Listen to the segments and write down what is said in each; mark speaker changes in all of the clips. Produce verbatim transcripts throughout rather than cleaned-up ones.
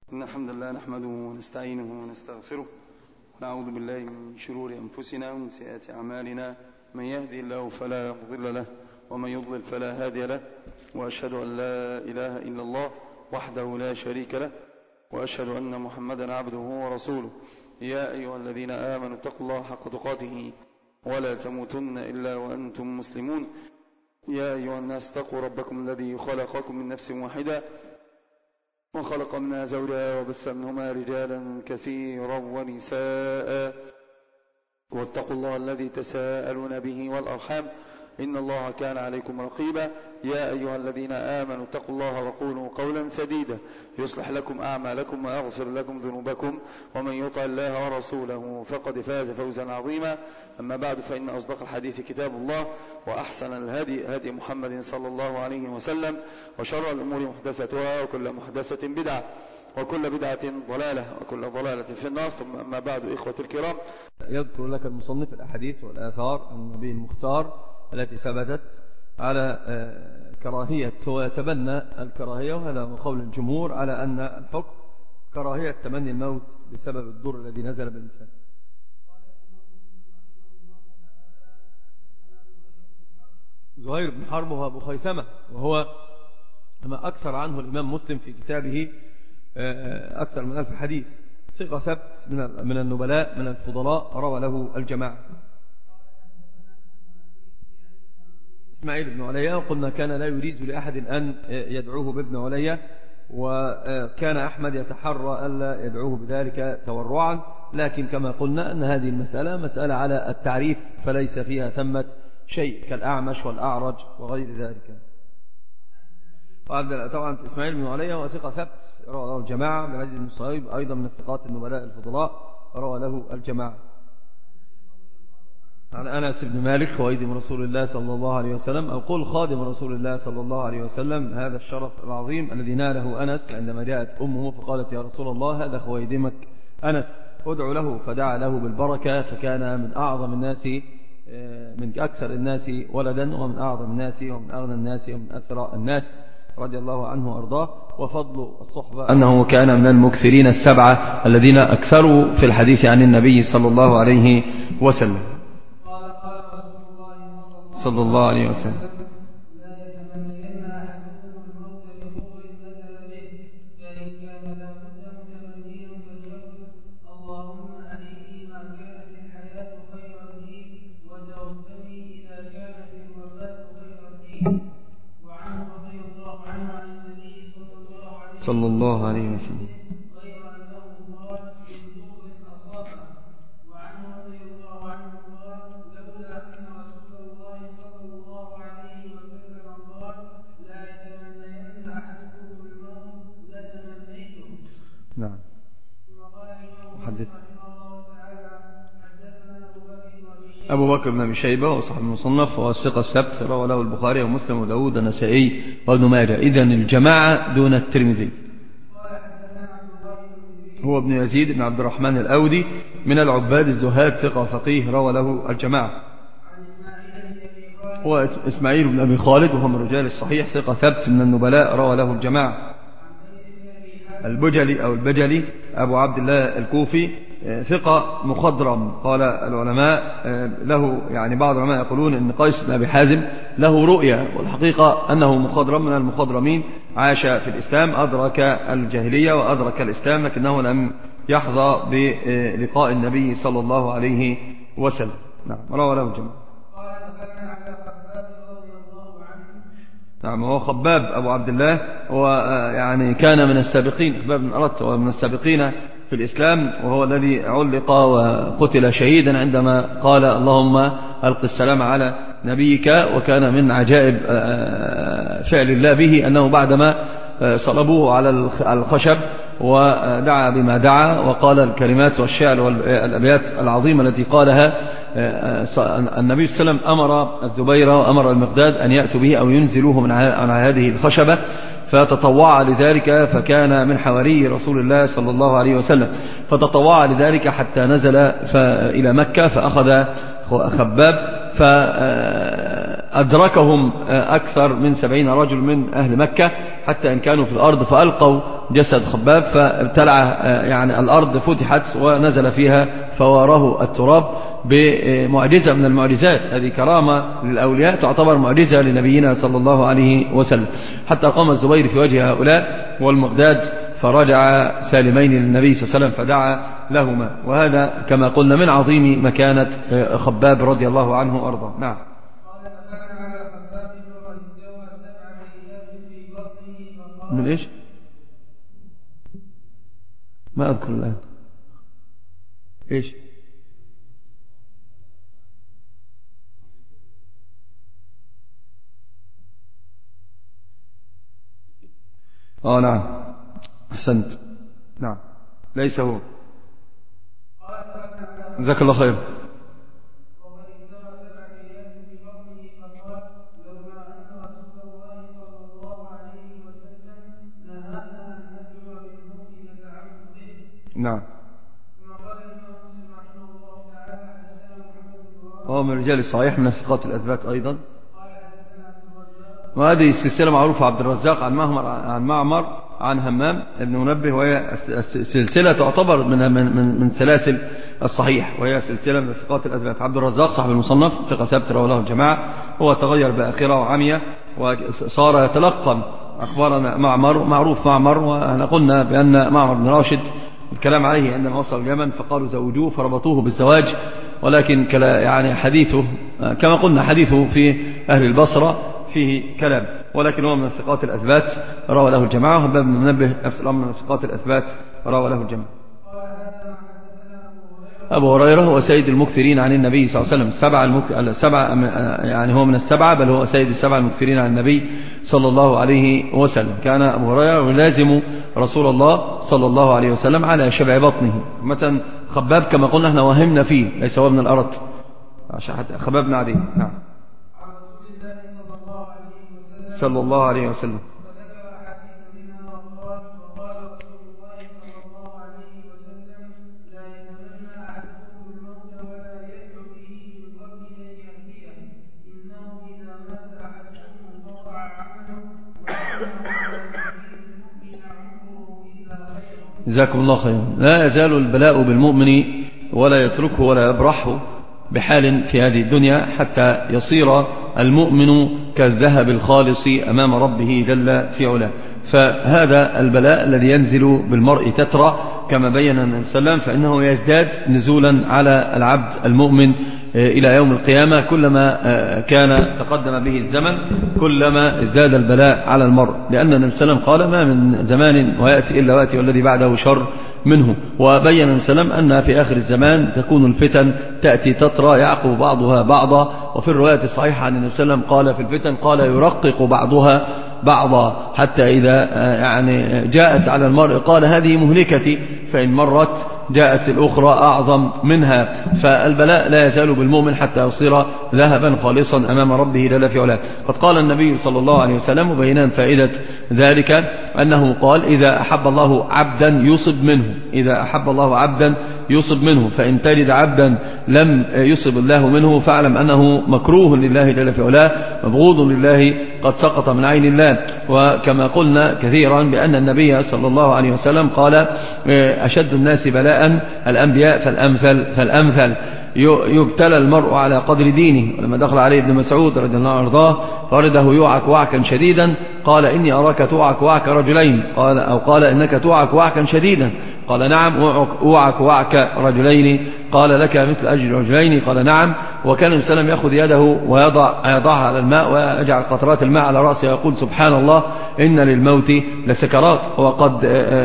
Speaker 1: إن الحمد لله نحمده ونستعينه ونستغفره ونعوذ بالله من شرور أنفسنا ومن سيئات أعمالنا. من يهدي الله فلا مضل له ومن يضلل فلا هادي له، وأشهد أن لا إله إلا الله وحده لا شريك له، وأشهد أن محمدا عبده ورسوله. يا أيها الذين آمنوا اتقوا الله حق تقاته ولا تموتن إلا وأنتم مسلمون. يا أيها الناس اتقوا ربكم الذي خلقكم من نفس واحدة وخلق منها زوجها وبث منهما رجالا كثيرا ونساء، واتقوا الله الذي تساءلون به والأرحام إن الله كان عليكم رقيبا. يا أيها الذين آمنوا اتقوا الله وقولوا قولا سديدا يصلح لكم أعمالكم ويغفر لكم ذنوبكم، ومن يطع الله ورسوله فقد فاز فوزا عظيما. أما بعد، فإن أصدق الحديث كتاب الله، وأحسن الهدي هدي محمد صلى الله عليه وسلم، وشر الأمور محدثتها، وكل محدثة بدعة، وكل بدعة ضلالة، وكل ضلالة في النار. ثم أما بعد، إخوة الكرام،
Speaker 2: يذكر لك المصنف الأحاديث والآثار عن النبي المختار التي ثبتت على كراهية، هو يتبنى الكراهية، وهذا هو قول الجمهور على أن الحكم كراهية تمني الموت بسبب الضر الذي نزل بالإنسان. زهير بن حرب وهو أبو خيثمة، وهو ما أكثر عنه الإمام مسلم في كتابه أكثر من ألف حديث، ثقة ثبت من النبلاء من الفضلاء، روى له الجماعة. إسماعيل بن عليا، وقلنا كان لا يريد لأحد أن يدعوه بابن عليا، وكان أحمد يتحرى ألا يدعوه بذلك تورعا، لكن كما قلنا أن هذه المسألة مسألة على التعريف، فليس فيها ثمة شيء كالأعمش والأعرج وغير ذلك. طبعا إسماعيل بن عليا وثقة ثبت، روى له الجماعة. عبد العزيز بن صهيب أيضا من الثقات النبلاء الفضلاء، روى له الجماعة. عن أنس بن مالك خويدم رسول الله صلى الله عليه وسلم، أو قل خادم رسول الله صلى الله عليه وسلم، هذا الشرف العظيم الذي ناله أنس عندما جاءت أمه فقالت: يا رسول الله، هذا خويدمك أنس، ادعو له. فدعا له بالبركة، فكان من أعظم الناس، من أكثر الناس ولدا، ومن أعظم الناس، ومن أغنى الناس، ومن أثراء الناس، رضي الله عنه وأرضاه. وفضل الصحبة أنه كان من المكثرين السبعة الذين أكثروا في الحديث عن النبي صلى الله عليه وسلم صلى الله عليه وسلم. صلى الله عليه وسلم. نعم. محدث أبو بكر بن أبي شيبة وصاحب المصنف وثقة الثبت، روى له البخاري ومسلم وداود والنسائي وابن ماجه. إذن الجماعة دون الترمذي. هو ابن يزيد بن عبد الرحمن الأودي من العباد الزهاد، ثقة فقيه، روى له الجماعة. هو إسماعيل بن أبي خالد، وهو من رجال الصحيح، ثقة ثبت من النبلاء، روى له الجماعة. البجلي أو البجلي أبو عبد الله الكوفي، ثقة مخضرم، قال العلماء له، يعني بعض العلماء يقولون أن قيس بن أبي حازم له رؤيا، والحقيقة أنه مخضرم من المخضرمين، عاش في الإسلام، أدرك الجاهلية وأدرك الإسلام، لكنه لم يحظى بلقاء النبي صلى الله عليه وسلم. نعم، روى له الجماعة. نعم، هو خباب أبو عبد الله، ويعني كان من السابقين، خباب بن أرت ومن السابقين في الإسلام، وهو الذي علق وقتل شهيدا عندما قال: اللهم ألق السلام على نبيك. وكان من عجائب فعل الله به أنه بعدما صلبوه على الخشب ودعا بما دعا وقال الكلمات والشعر والأبيات العظيمة التي قالها، النبي صلى الله عليه وسلم أمر الزبير وأمر المقداد أن يأتوا به أو ينزلوه من على هذه الخشبة، فتطوع لذلك، فكان من حواري رسول الله صلى الله عليه وسلم، فتطوع لذلك حتى نزل إلى مكة، فأخذ خباب، ف أدركهم أكثر من سبعين رجل من أهل مكة حتى إن كانوا في الأرض، فألقوا جسد خباب فابتلع يعني الأرض فتحت ونزل فيها فواره التراب بمعجزة من المعجزات. هذه كرامة للأولياء تعتبر معجزة لنبينا صلى الله عليه وسلم. حتى قام الزبير في وجه هؤلاء والمقداد فرجع سالمين للنبي صلى الله عليه وسلم فدعا لهما. وهذا كما قلنا من عظيم مكانة خباب رضي الله عنه وأرضاه. نعم. من إيش؟ ما أذكر الآن. إيش؟ آه نعم أحسنت. نعم ليس هو. جزاك الله خير. نعم هو من رجال الصحيح من الثقات الأثبات أيضا. وهذه السلسلة معروفة عبد الرزاق عن معمر عن معمر عن همام ابن منبه، وهي سلسلة تعتبر من من من سلاسل الصحيح، وهي سلسلة من الثقات الأثبات. عبد الرزاق صاحب المصنف ثقة ثابت رواه له الجماعة. هو تغير بآخرة وعمي وصار يتلقن أخبارنا معمر. معروف معمر، وأنا قلنا بأن معمر بن راشد الكلام عليه عندما وصل اليمن فقالوا زوجوه فربطوه بالزواج، ولكن يعني حديثه كما قلنا حديثه في أهل البصرة فيه كلام، ولكن هو من الثقات الأثبات روى له الجماعة. وهباب بن منبه نفس الأمر من الثقات الأثبات روى له الجماعة. أبو هريرة هو سيد المكثرين عن النبي صلى الله عليه وسلم. السبعة المك... السبعة يعني هو من السبعة، بل هو سيد السبعة المكثرين عن النبي صلى الله عليه وسلم. كان أبو هريرة يلازم رسول الله صلى الله عليه وسلم على شبع بطنه. مثلا خباب كما قلنا احنا وهمنا فيه، ليس هو من الأرض، خباب بن عدي. نعم صلى الله عليه وسلم. جزاكم الله خيرا. لا يزال البلاء بالمؤمن ولا يتركه ولا يبرحه بحال في هذه الدنيا حتى يصير المؤمن كالذهب الخالص أمام ربه جل في علاه. فهذا البلاء الذي ينزل بالمرء تترى كما بين النبي صلى الله عليه وسلم، فإنه يزداد نزولا على العبد المؤمن إلى يوم القيامة. كلما كان تقدم به الزمن كلما ازداد البلاء على المرء، لأن النبي صلى الله عليه وسلم قال ما من زمان ويأتي إلا ويأتي والذي بعده شر منه. وبين النبي صلى الله عليه وسلم أن في آخر الزمان تكون الفتن تأتي تترى يعقب بعضها بعضا. وفي الرواية الصحيحة عن النبي صلى الله عليه وسلم قال في الفتن قال يرقق بعضها بعضا، حتى إذا يعني جاءت على المرء قال هذه مهلكتي، فإن مرت جاءت الأخرى أعظم منها. فالبلاء لا يزال بالمؤمن حتى يصير ذهبا خالصا أمام ربه جل في علاه. قد قال النبي صلى الله عليه وسلم مبينا فائدة ذلك أنه قال إذا أحب الله عبدا يصب منه، إذا أحب الله عبدا يصب منه، فإن تجد عبدا لم يصب الله منه فاعلم أنه مكروه لله جل في علاه مبغوض لله قد سقط من عين الله. وكما قلنا كثيرا بأن النبي صلى الله عليه وسلم قال أشد الناس بلاء الأنبياء فالأمثل فالأمثل. يبتلى المرء على قدر دينه. ولما دخل عليه ابن مسعود رضي الله عنه وارضاه فورده يوعك وعكا شديدا قال إني أراك توعك وعك رجلين، قال أو قال إنك توعك وعكا شديدا، قال نعم أوعك وعك رجلين، قال لك مثل أجر رجلين، قال نعم. وكان الإنسان يأخذ يده ويضع يضعها على الماء ويجعل قطرات الماء على رأسه ويقول سبحان الله إن للموت لسكرات. وقد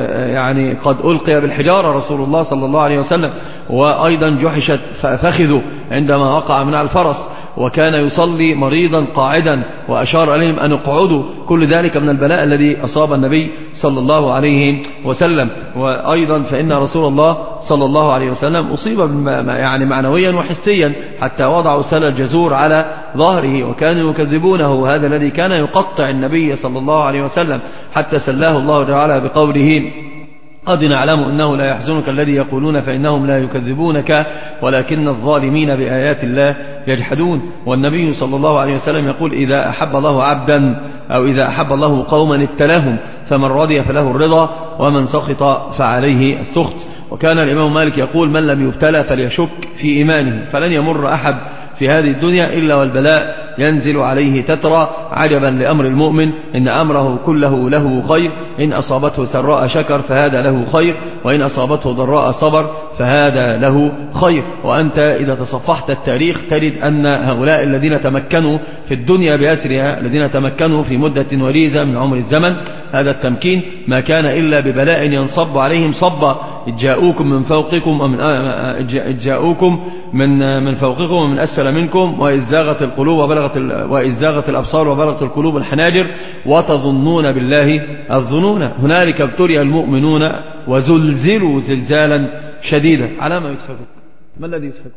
Speaker 2: يعني قد ألقي بالحجارة رسول الله صلى الله عليه وسلم، وأيضا جحشت فخذه عندما وقع من الفرس، وكان يصلي مريضا قاعدا وأشار عليهم أن اقعدوا. كل ذلك من البلاء الذي أصاب النبي صلى الله عليه وسلم. وأيضا فإن رسول الله صلى الله عليه وسلم أصيب يعني معنويا وحسيا حتى وضعوا سل الجزور على ظهره وكانوا يكذبونه. هذا الذي كان يقطع النبي صلى الله عليه وسلم حتى سلاه الله تعالى بقوله قد نعلم أنه لا يحزنك الذي يقولون فإنهم لا يكذبونك ولكن الظالمين بآيات الله يجحدون. والنبي صلى الله عليه وسلم يقول إذا أحب الله عبدا أو إذا أحب الله قوما ابتلاهم فمن رضي فله الرضا ومن سخط فعليه السخط. وكان الإمام مالك يقول من لم يبتلى فليشك في إيمانه، فلن يمر أحد في هذه الدنيا إلا والبلاء ينزل عليه تترى. عجبا لأمر المؤمن إن أمره كله له خير، إن أصابته سراء شكر فهذا له خير، وإن أصابته ضراء صبر فهذا له خير. وأنت إذا تصفحت التاريخ تجد أن هؤلاء الذين تمكنوا في الدنيا بأسرها، الذين تمكنوا في مدة وليزة من عمر الزمن، هذا التمكين ما كان إلا ببلاء ينصب عليهم صبا. جاءوكم من فوقكم ومن جاءوكم من من فوقكم ومن أسفل منكم وإذ زاغت القلوب وبلغت وإذ زاغت الأبصار وبلغت القلوب الحناجر وتظنون بالله الظنون. هنالك ابتلي المؤمنون وزلزلوا زلزالا شديدا. على ما يضحكك؟ ما الذي يضحكك؟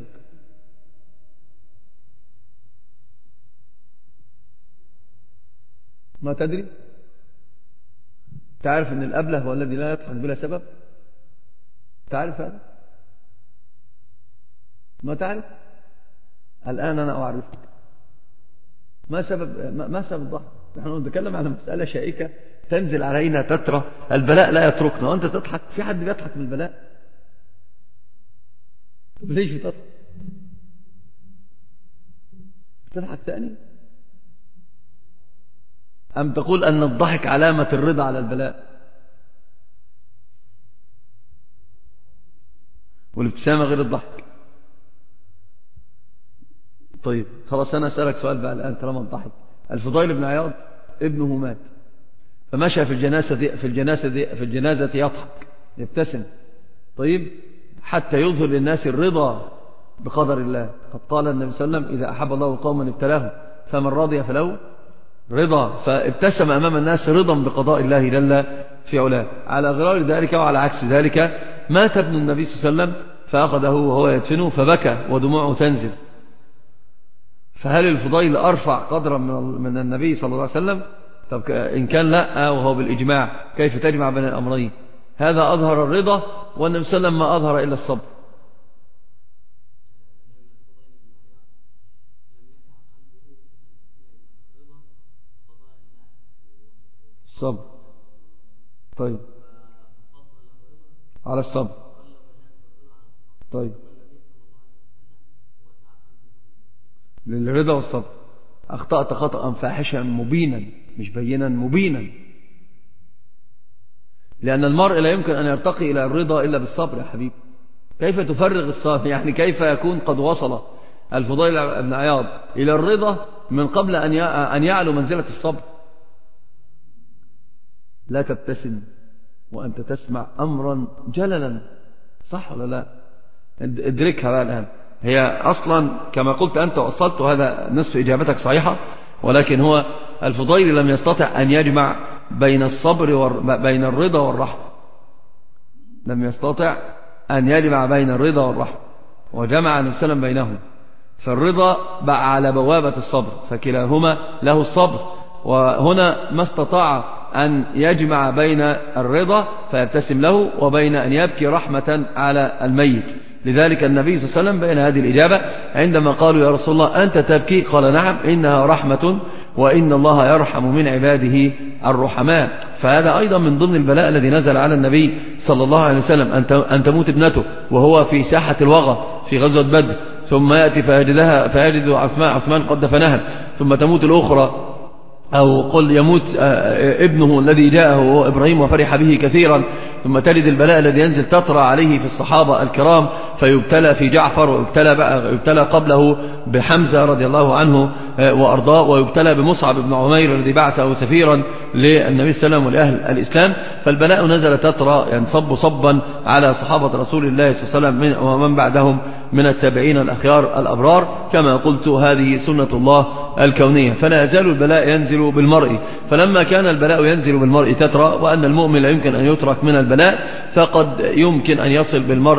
Speaker 2: ما تدري؟ تعرف أن الأبله هو الذي لا يضحك بلا سبب؟ تعرف هذا؟ ما تعرف؟ الآن أنا أعرفك. ما سبب ما سبب الضحك؟ نحن نتكلم عن مسألة شائكة تنزل علينا تترى، البلاء لا يتركنا وأنت تضحك. في حد بيضحك من البلاء؟ ليش بتضحك؟ بتضحك ثاني؟ أم تقول أن الضحك علامة الرضا على البلاء؟ والابتسامة غير الضحك. طيب خلاص أنا أسألك سؤال بقى الآن طالما الضحك. الفضيل بن عياض ابنه مات فمشى في الجنازة في الجنازة في الجنازة يضحك يبتسم، طيب حتى يظهر للناس الرضا بقدر الله. قد قال النبي صلى الله عليه وسلم إذا أحب الله قوما ابتلاهم فمن رضي فله رضا، فابتسم أمام الناس رضا بقضاء الله جل في علاه. على غرار ذلك وعلى عكس ذلك مات ابن النبي صلى الله عليه وسلم فأخذه وهو يدفنه فبكى ودموعه تنزل. فهل الفضيل أرفع قدرا من النبي صلى الله عليه وسلم؟ طب إن كان لا وهو بالإجماع كيف تجمع بين الأمرين؟ هذا أظهر الرضا والنبي صلى الله عليه وسلم ما أظهر إلا الصبر. الصبر طيب على الصبر طيب للرضا والصبر. أخطأت خطأ فاحشا مبينا مش بينا مبينا، لأن المرء لا يمكن أن يرتقي إلى الرضا إلا بالصبر يا حبيبي. كيف تفرغ الصبر؟ يعني كيف يكون قد وصل الفضيل بن عياض إلى الرضا من قبل أن يعلو منزلة الصبر؟ لا تبتسم وأنت تسمع أمرا جللا، صح ولا لا؟ ادركها بقى الآن. هي أصلا كما قلت أنت وصلت، هذا نصف إجابتك صحيحة، ولكن هو الفضيل لم يستطع أن يجمع بين الصبر وبين الرضا والرحمة، لم يستطع أن يجمع بين الرضا والرحمة، وجمع النبي صلى الله عليه وسلم بينهم. فالرضا بقى على بوابة الصبر، فكلاهما له الصبر. وهنا ما استطاع أن يجمع بين الرضا فيبتسم له وبين أن يبكي رحمة على الميت. لذلك النبي صلى الله عليه وسلم بين هذه الإجابة عندما قالوا يا رسول الله أنت تبكي؟ قال نعم إنها رحمة وإن الله يرحم من عباده الرحماء. فهذا أيضا من ضمن البلاء الذي نزل على النبي صلى الله عليه وسلم، أن تموت ابنته وهو في ساحة الوغى في غزوة بدر، ثم يأتي فيجدها فيجد عثمان عثمان قد دفنها، ثم تموت الأخرى، أو قل يموت ابنه الذي جاءه هو إبراهيم وفرح به كثيرا، ثم تجد البلاء الذي ينزل تطرى عليه في الصحابة الكرام، فيبتلى في جعفر، ويبتلى, بقى يبتلى قبله بحمزة رضي الله عنه وأرضاه، ويبتلى بمصعب بن عمير الذي بعثه سفيرا للنبي صلى الله عليه وسلم ولأهل الإسلام. فالبلاء نزل تطرى ينصب صبا على صحابة رسول الله صلى الله عليه وسلم ومن بعدهم من التابعين الأخيار الأبرار. كما قلت هذه سنة الله الكونية، فلا يزال البلاء ينزل بالمرء. فلما كان البلاء ينزل بالمرء تترى، وأن المؤمن لا يمكن أن يترك من البلاء، فقد يمكن أن يصل بالمرء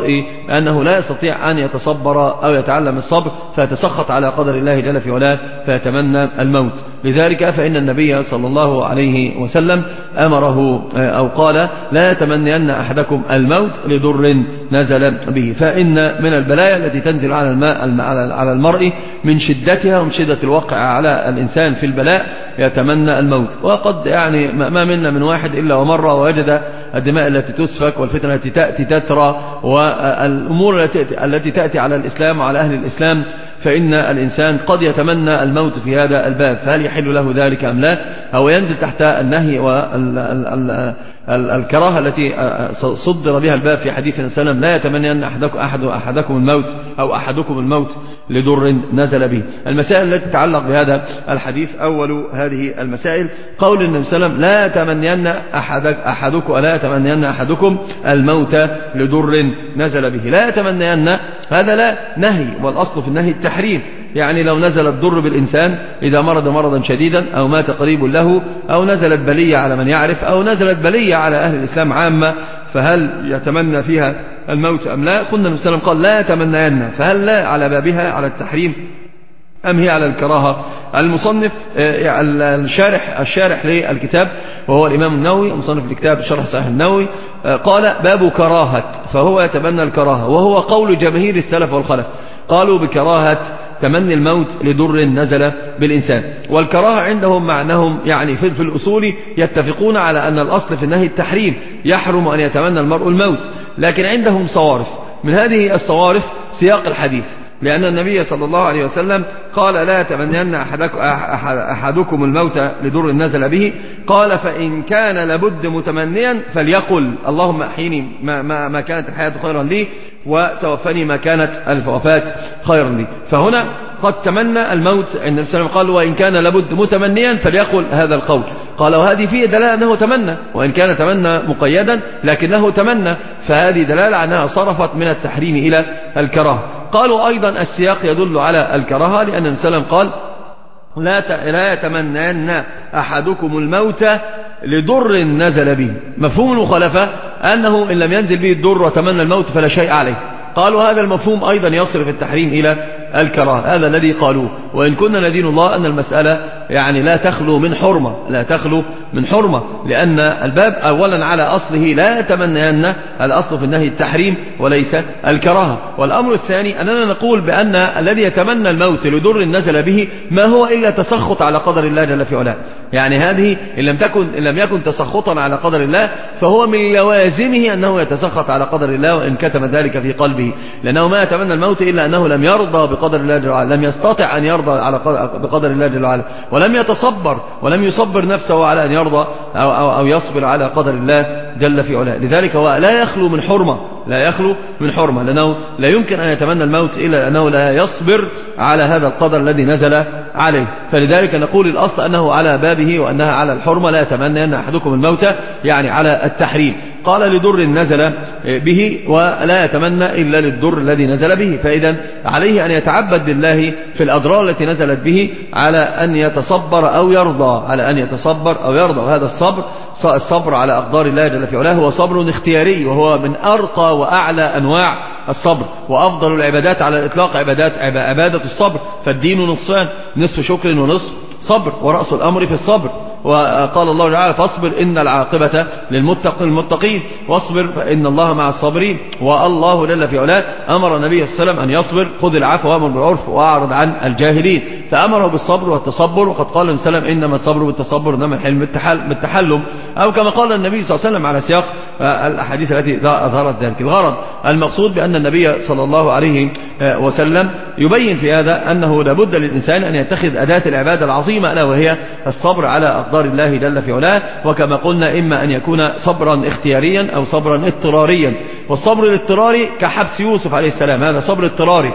Speaker 2: أنه لا يستطيع أن يتصبر أو يتعلم الصبر فيتسخط على قدر الله جل في علاه فيتمنى الموت. لذلك فإن النبي صلى الله عليه وسلم أمره أو قال لا يتمنين أحدكم الموت لضر نزل به، فإن من البلايا التي تنزل على الماء على المرء من شدتها ومن شدة الوقع على الإنسان في البلاء يتمنى الموت. وقد يعني ما منا من واحد إلا ومر ووجد الدماء التي تسفك والفتنة التي تأتي تترى والأمور التي تأتي على الإسلام وعلى أهل الإسلام، فإن الإنسان قد يتمنى الموت في هذا الباب، فهل يحل له ذلك أم لا؟ أو ينزل تحت النهي والكراهة التي صدر بها الباب في حديث النبي صلى الله عليه وسلم لا يتمنى أن أحدكم, أحد أحدكم الموت أو أحدكم الموت لضر نزل به. المسائل التي تتعلق بهذا الحديث أول هذه المسائل قول النبي صلى الله عليه وسلم لا يتمنين أحدك أحدكم لا يتمنين أحدكم الموت لضر نزل به. لا يتمنين هذا لا نهي، والأصل في النهي التحريم. يعني لو نزل الضر بالإنسان إذا مرض مرضا شديدا أو مات قريب له أو نزلت بلية على من يعرف أو نزلت بلية على أهل الإسلام عامة، فهل يتمنى فيها الموت أم لا؟ قلنا النبي صلى الله عليه وسلم قال لا يتمنين، فهل لا على بابها على التحريم أم هي على الكراهة؟ المصنف الشارح الشارح للكتاب وهو الإمام النووي مصنف الكتاب شرح صحيح النووي قال باب كراهة، فهو يتبنى الكراهة، وهو قول جماهير السلف والخلف قالوا بكراهة تمني الموت لضر نزل بالإنسان. والكراهة عندهم معناهم يعني في الأصول يتفقون على أن الأصل في النهي التحريم، يحرم أن يتمنى المرء الموت، لكن عندهم صوارف. من هذه الصوارف سياق الحديث، لأن النبي صلى الله عليه وسلم قال لا يتمنين أحدكم الموت لضر نزل به، قال فإن كان لابد متمنيا فليقل اللهم أحيني ما, ما, ما كانت الحياة خيرا لي وتوفني ما كانت الوفاة خيرا لي. فهنا قد تمنى الموت، النبي صلى الله عليه وسلم قال وإن كان لابد متمنيا فليقل هذا القول. قال وهذه فيه دلالة أنه تمنى، وإن كان تمنى مقيدا لكنه تمنى، فهذه دلالة أنها صرفت من التحريم إلى الكراهة. قالوا أيضا السياق يدل على الكراهة، لأن النبي صلى الله عليه وسلم قال لا لا يتمنين أحدكم الموت لضر نزل به. مفهوم المخالفة أنه إن لم ينزل به الضر وتمنى الموت فلا شيء عليه. قالوا هذا المفهوم أيضا يصرف التحريم إلى الكراهة، هذا الذي قالوه. وإن كنا ندين الله أن المسألة يعني لا تخلو من حرمة، لا تخلو من حرمة، لأن الباب أولا على أصله لا يتمنين، الأصل في النهي التحريم وليس الكراهة. والأمر الثاني أننا نقول بأن الذي يتمنى الموت لضر نزل به ما هو إلا تسخط على قدر الله جل في علاه. يعني هذه إن لم تكن إن لم يكن تسخطا على قدر الله فهو من لوازمه أنه يتسخط على قدر الله، وإن كتم ذلك في قلبه، لأنه ما يتمنى الموت إلا أنه لم يرضى بقدر الله جل وعلا، لم يستطع أن يرضى على بقدر الله جل وعلا، ولم يتصبر ولم يصبر نفسه على أن يرضى أو, أو, أو يصبر على قدر الله جل في علاه. لذلك هو لا يخلو من حرمة، لا يخلو من حرمة، لأنه لا يمكن أن يتمنى الموت إلا أنه لا يصبر على هذا القدر الذي نزل عليه. فلذلك نقول الأصل أنه على بابه وأنها على الحرمة، لا يتمنى أن أحدكم الموت يعني على التحريم. قال لضر نزل به ولا يتمنى إلا للضر الذي نزل به، فإذا عليه أن يتعبد لله في الأضرار التي نزلت به على أن يتصبر أو يرضى، على أن يتصبر أو يرضى. وهذا الصبر الصبر على أقدار الله جل في علاه هو صبر اختياري، وهو من أرقى وأعلى أنواع الصبر، وأفضل العبادات على الإطلاق عبادات عبادة الصبر. فالدين نصفان، نصف شكر ونصف صبر، ورأس الأمر في الصبر. وقال الله تعالى فاصبر إن العاقبة للمتقين، واصبر فإن الله مع الصابرين. والله جل في علاه أمر النبي صلى الله عليه وسلم أن يصبر، خذ العفو وأمر بالعرف وأعرض عن الجاهلين، فأمره بالصبر والتصبر. وقد قال النبي صلى الله عليه وسلم إنما الصبر بالتصبر إنما الحلم بالتحلم، أو كما قال النبي صلى الله عليه وسلم على سياق الأحاديث التي أظهرت ذلك. الغرض المقصود بأن النبي صلى الله عليه وسلم يبين في هذا أنه لابد للإنسان أن يتخذ أداة العبادة العظيمة ألا وهي الصبر على أقدار الله جل في علاه. وكما قلنا إما أن يكون صبرا اختياريا أو صبرا اضطراريا. والصبر الاضطراري كحبس يوسف عليه السلام، هذا صبر اضطراري،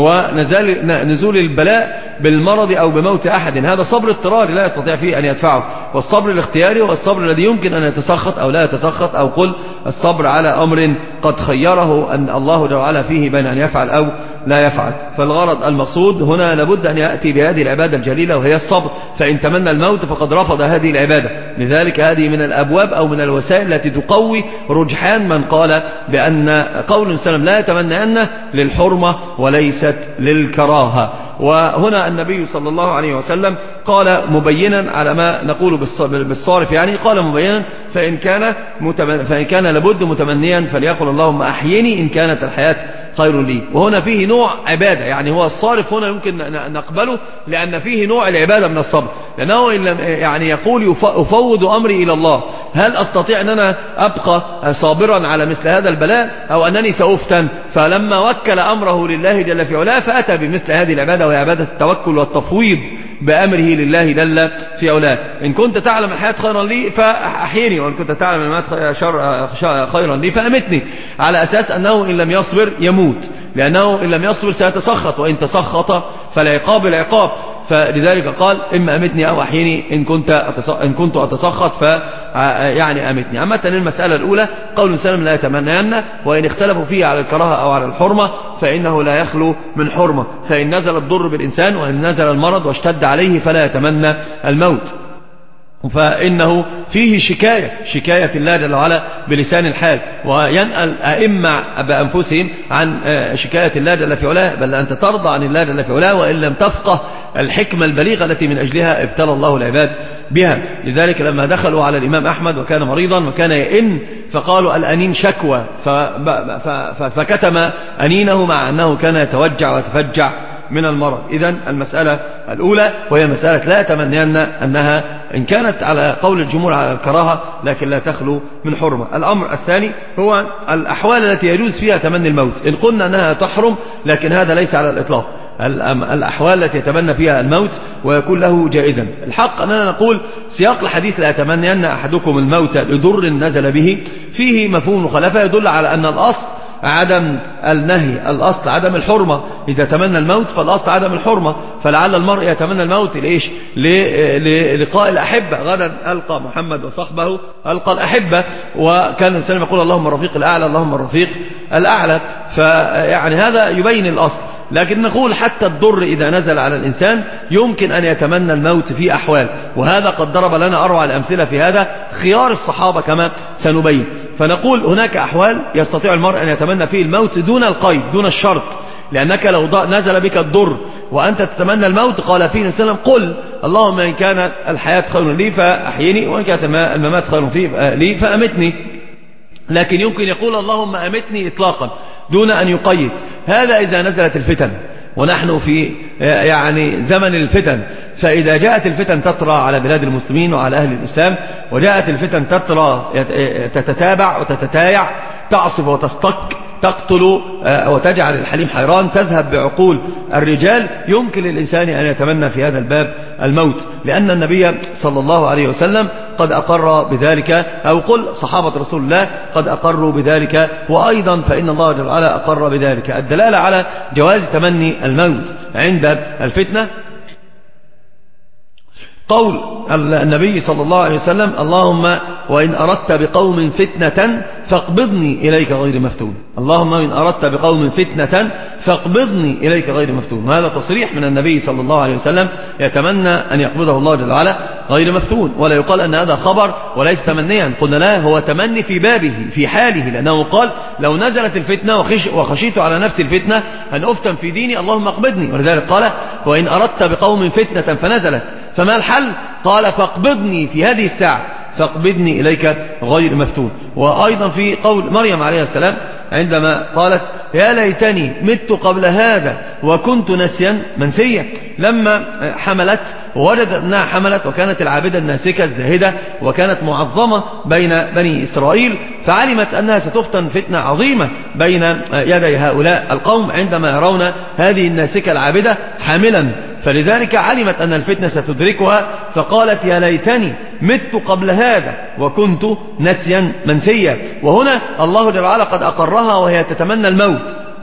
Speaker 2: ونزول البلاء بالمرض أو بموت أحد، هذا صبر اضطراري لا يستطيع فيه أن يدفعه. والصبر الاختياري هو الصبر الذي يمكن أن يتسخط أو لا يتسخط، أو قل الصبر على أمر قد خيره أن الله جل وعلا فيه بين أن يفعل أو لا يفعل. فالغرض المقصود هنا لابد أن يأتي بهذه العبادة الجليلة وهي الصبر، فإن تمنى الموت فقد رفض هذه العبادة. لذلك هذه من الأبواب أو من الوسائل التي تقوي رجحان من قال بأن قول السلام لا يتمنى أنه للحرمة وليست للكراهة. وهنا النبي صلى الله عليه وسلم قال مبينا على ما نقول بالصارف، يعني قال مبينا فإن كان, فإن كان لابد متمنيا فليقل اللهم أحيني إن كانت الحياة خير لي. وهنا فيه نوع عبادة، يعني هو الصارف هنا يمكن نقبله لأن فيه نوع العبادة من الصبر، لأنه يعني يقول أفوض أمري إلى الله، هل أستطيع أن أنا أبقى صابرا على مثل هذا البلاء أو أنني سأفتن؟ فلما وكل أمره لله جل في علاه فأتى بمثل هذه العبادة وهي عبادة التوكل والتفويض بأمره لله جل في علاه. إن كنت تعلم الحياة خيرا لي فأحيني، وإن كنت تعلم الموت خيرا لي فأمتني، على أساس أنه إن لم يصبر يموت، لأنه إن لم يصبر سيتسخط، وإن تسخط فالعقاب العقاب. فلذلك قال إما أمتني أو أحيني إن كنت إن كنت أتسخط ف يعني أمتني. عامة المسألة الأولى قول سلم لا يتمنين، وإن اختلفوا فيه على الكراهة أو على الحرمة فإنه لا يخلو من حرمة، فإن نزل الضر بالإنسان وإن نزل المرض واشتد عليه فلا يتمنى الموت، فإنه فيه شكاية شكاية الله جل وعلا بلسان الحال. وينقل أئمة بأنفسهم عن شكاية الله جل في علاه، بل أنت ترضى عن الله جل في علاه وإن لم تفقه الحكمة البليغة التي من أجلها ابتلى الله العباد بها. لذلك لما دخلوا على الإمام أحمد وكان مريضا وكان يئن فقالوا الأنين شكوى، فكتم أنينه مع أنه كان يتوجع ويتفجع من المرض. إذن المسألة الأولى وهي مسألة لا يتمنين أنها إن كانت على قول الجمهور على الكراهة لكن لا تخلو من حرمة. الأمر الثاني هو الأحوال التي يجوز فيها تمني الموت، إن قلنا أنها تحرم لكن هذا ليس على الإطلاق، الأحوال التي يتمنى فيها الموت ويكون له جائزا. الحق أننا نقول سياق الحديث لا يتمنى أن أحدكم الموت لضر نزل به فيه مفهوم مخالفة يدل على أن الأصل عدم النهي، الأصل عدم الحرمة. إذا تمنى الموت فالأصل عدم الحرمة، فلعل المرء يتمنى الموت لإيش؟ للقاء الأحبة، غدا ألقى محمد وصحبه ألقى الأحبة، وكان الإنسان يقول اللهم الرفيق الأعلى اللهم الرفيق الأعلى. فيعني هذا يبين الأصل. لكن نقول حتى الضر إذا نزل على الإنسان يمكن أن يتمنى الموت في أحوال، وهذا قد ضرب لنا أروع الأمثلة في هذا خيار الصحابة كما سنبين. فنقول هناك أحوال يستطيع المرء أن يتمنى فيه الموت دون القيد دون الشرط، لأنك لو نزل بك الضر وأنت تتمنى الموت قال فيه النبي صلى الله عليه وسلم قل اللهم إن كانت الحياة خير لي فأحيني وإن كانت الممات خير لي فأمتني. لكن يمكن يقول اللهم أمتني إطلاقا دون أن يقيد. هذا إذا نزلت الفتن، ونحن في يعني زمن الفتن، فإذا جاءت الفتن تطرى على بلاد المسلمين وعلى أهل الإسلام، وجاءت الفتن تطرى تتتابع وتتتايع، تعصف وتستك، تقتل وتجعل الحليم حيران، تذهب بعقول الرجال، يمكن للإنسان أن يتمنى في هذا الباب الموت، لأن النبي صلى الله عليه وسلم قد أقر بذلك، أو قل صحابة رسول الله قد أقروا بذلك، وأيضا فإن الله جل وعلا أقر بذلك. الدلالة على جواز تمني الموت عند الفتنة قول النبي صلى الله عليه وسلم اللهم وإن أردت بقوم فتنة فاقبضني إليك غير مفتون، اللهم وإن أردت بقوم فتنة فاقبضني إليك غير مفتون. وهذا تصريح من النبي صلى الله عليه وسلم يتمنى أن يقبضه الله جل وعلا غير مفتون، ولا يقال أن هذا خبر وليس تمنيا. قلنا لا، هو تمني في بابه في حاله، لأنه قال لو نزلت الفتنة وخش وخشيت على نفس الفتنة أن أفتن في ديني اللهم اقبضني، ولذلك قال وإن أردت بقوم فتنة فنزلت فما الحل؟ قال فاقبضني في هذه الساعة، فاقبضني إليك غير مفتون. وأيضا في قول مريم عليه السلام عندما قالت يا ليتني مت قبل هذا وكنت نسيا منسيا، لما حملت ووجدت أنها حملت وكانت العابدة الناسكة الزاهدة وكانت معظمة بين بني إسرائيل، فعلمت أنها ستفتن فتنة عظيمة بين يدي هؤلاء القوم عندما يرون هذه الناسكة العابدة حاملا، فلذلك علمت أن الفتنة ستدركها، فقالت يا ليتني مت قبل هذا وكنت نسيا منسيا. وهنا الله جل وعلا قد أقرها وهي تتمنى الموت،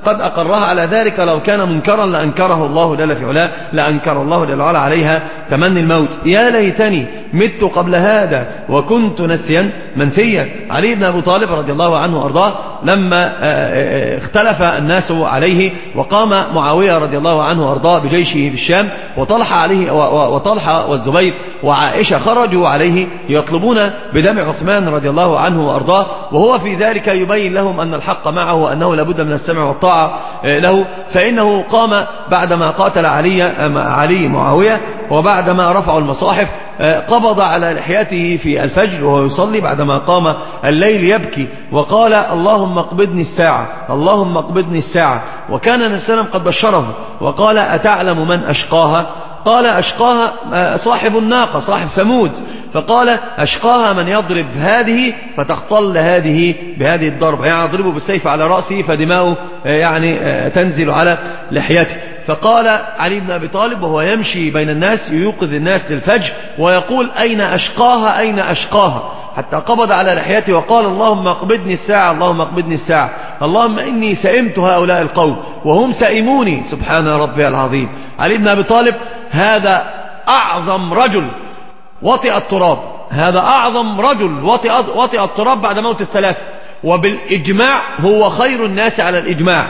Speaker 2: قد أقرها على ذلك، لو كان منكرا لأنكره الله جل في علاه لأنكر الله جل وعلا عليها تمني الموت. يا ليتني مت قبل هذا وكنت نسيا منسيا. علي بن أبي طالب رضي الله عنه وأرضاه لما اختلف الناس عليه وقام معاوية رضي الله عنه وأرضاه بجيشه في الشام، وطلحة عليه وطلحة والزبير وعائشة خرجوا عليه يطلبون بدم عثمان رضي الله عنه وأرضاه، وهو في ذلك يبين لهم أن الحق معه وأنه لابد من السمع والطاعة له. فإنه قام بعدما قاتل علي علي معاوية، وبعدما رفعوا المصاحف قبض على لحيته في الفجر وهو يصلي بعدما قام الليل يبكي وقال اللهم اقبضني الساعة، اللهم اقبضني الساعة. وكان النبي صلى الله عليه وسلم قد بشره وقال أتعلم من أشقاها؟ قال أشقاها صاحب الناقة صاحب ثمود. فقال أشقاها من يضرب هذه فتختل هذه بهذه الضرب، يعني يضربه بالسيف على رأسه فدماؤه يعني تنزل على لحيته. فقال علي بن أبي طالب وهو يمشي بين الناس يوقظ الناس للفجر ويقول أين أشقاها أين أشقاها، حتى قبض على لحيته وقال اللهم اقبضني الساعة، اللهم اقبضني الساعة، اللهم إني سئمت هؤلاء القوم وهم سئموني سبحان ربي العظيم. علي بن أبي طالب هذا أعظم رجل وطئ التراب، هذا أعظم رجل وطئ, وطئ التراب بعد موت الثلاثة، وبالإجماع هو خير الناس على الإجماع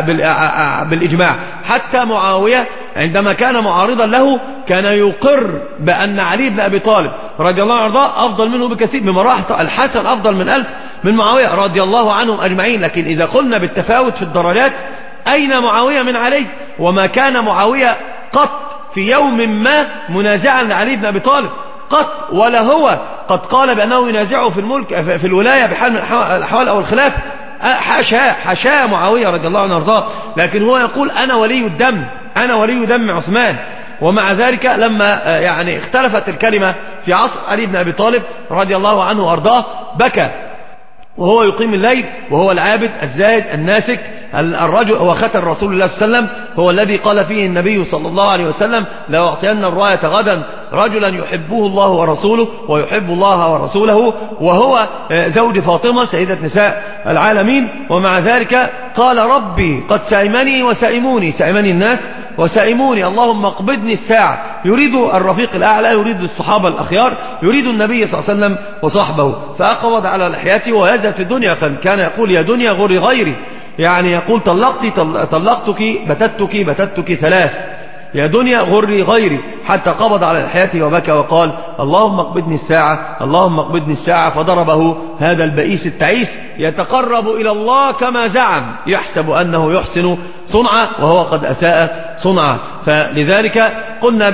Speaker 2: بالإجماع. حتى معاوية عندما كان معارضا له كان يقر بأن علي بن أبي طالب رضي الله عنه أفضل منه بكثير بمراحل، الحسن أفضل من ألف من معاوية رضي الله عنهم أجمعين. لكن إذا قلنا بالتفاوت في الدرجات أين معاوية من علي؟ وما كان معاوية قط في يوم ما منازعا لعلي بن أبي طالب قط، ولا هو قد قال بأنه ينازعه في الملك في الولاية بحال من الأحوال أو الخلاف، حاشا حاشا معاوية رضي الله عنه وارضاه. لكن هو يقول أنا ولي الدم، أنا ولي دم عثمان. ومع ذلك لما يعني اختلفت الكلمة في عصر علي بن أبي طالب رضي الله عنه وارضاه بكى وهو يقيم الليل وهو العابد الزاهد الناسك الرجل. هو ختن رسول الله صلى الله عليه وسلم، هو الذي قال فيه النبي صلى الله عليه وسلم لو أعطينا الراية غدا رجلا يحبه الله ورسوله ويحب الله ورسوله، وهو زوج فاطمة سيدة نساء العالمين. ومع ذلك قال ربي قد سائمني وسائموني، سائمني الناس وسائموني، اللهم اقبضني الساعة. يريد الرفيق الأعلى، يريد الصحابة الأخيار، يريد النبي صلى الله عليه وسلم وصحبه. فأقبض على لحيته ويزهد في الدنيا، كان يقول يا دنيا غري غيري، يعني يقول طلقتي طلقتك بتتك بتتك ثلاث، يا دنيا غري غيري، حتى قبض على لحيته وبكى وقال اللهم اقبضني الساعة، اللهم اقبضني الساعة. فضربه هذا البئيس التعيس يتقرب إلى الله كما زعم، يحسب أنه يحسن صنعة وهو قد أساء صنعة. فلذلك قلنا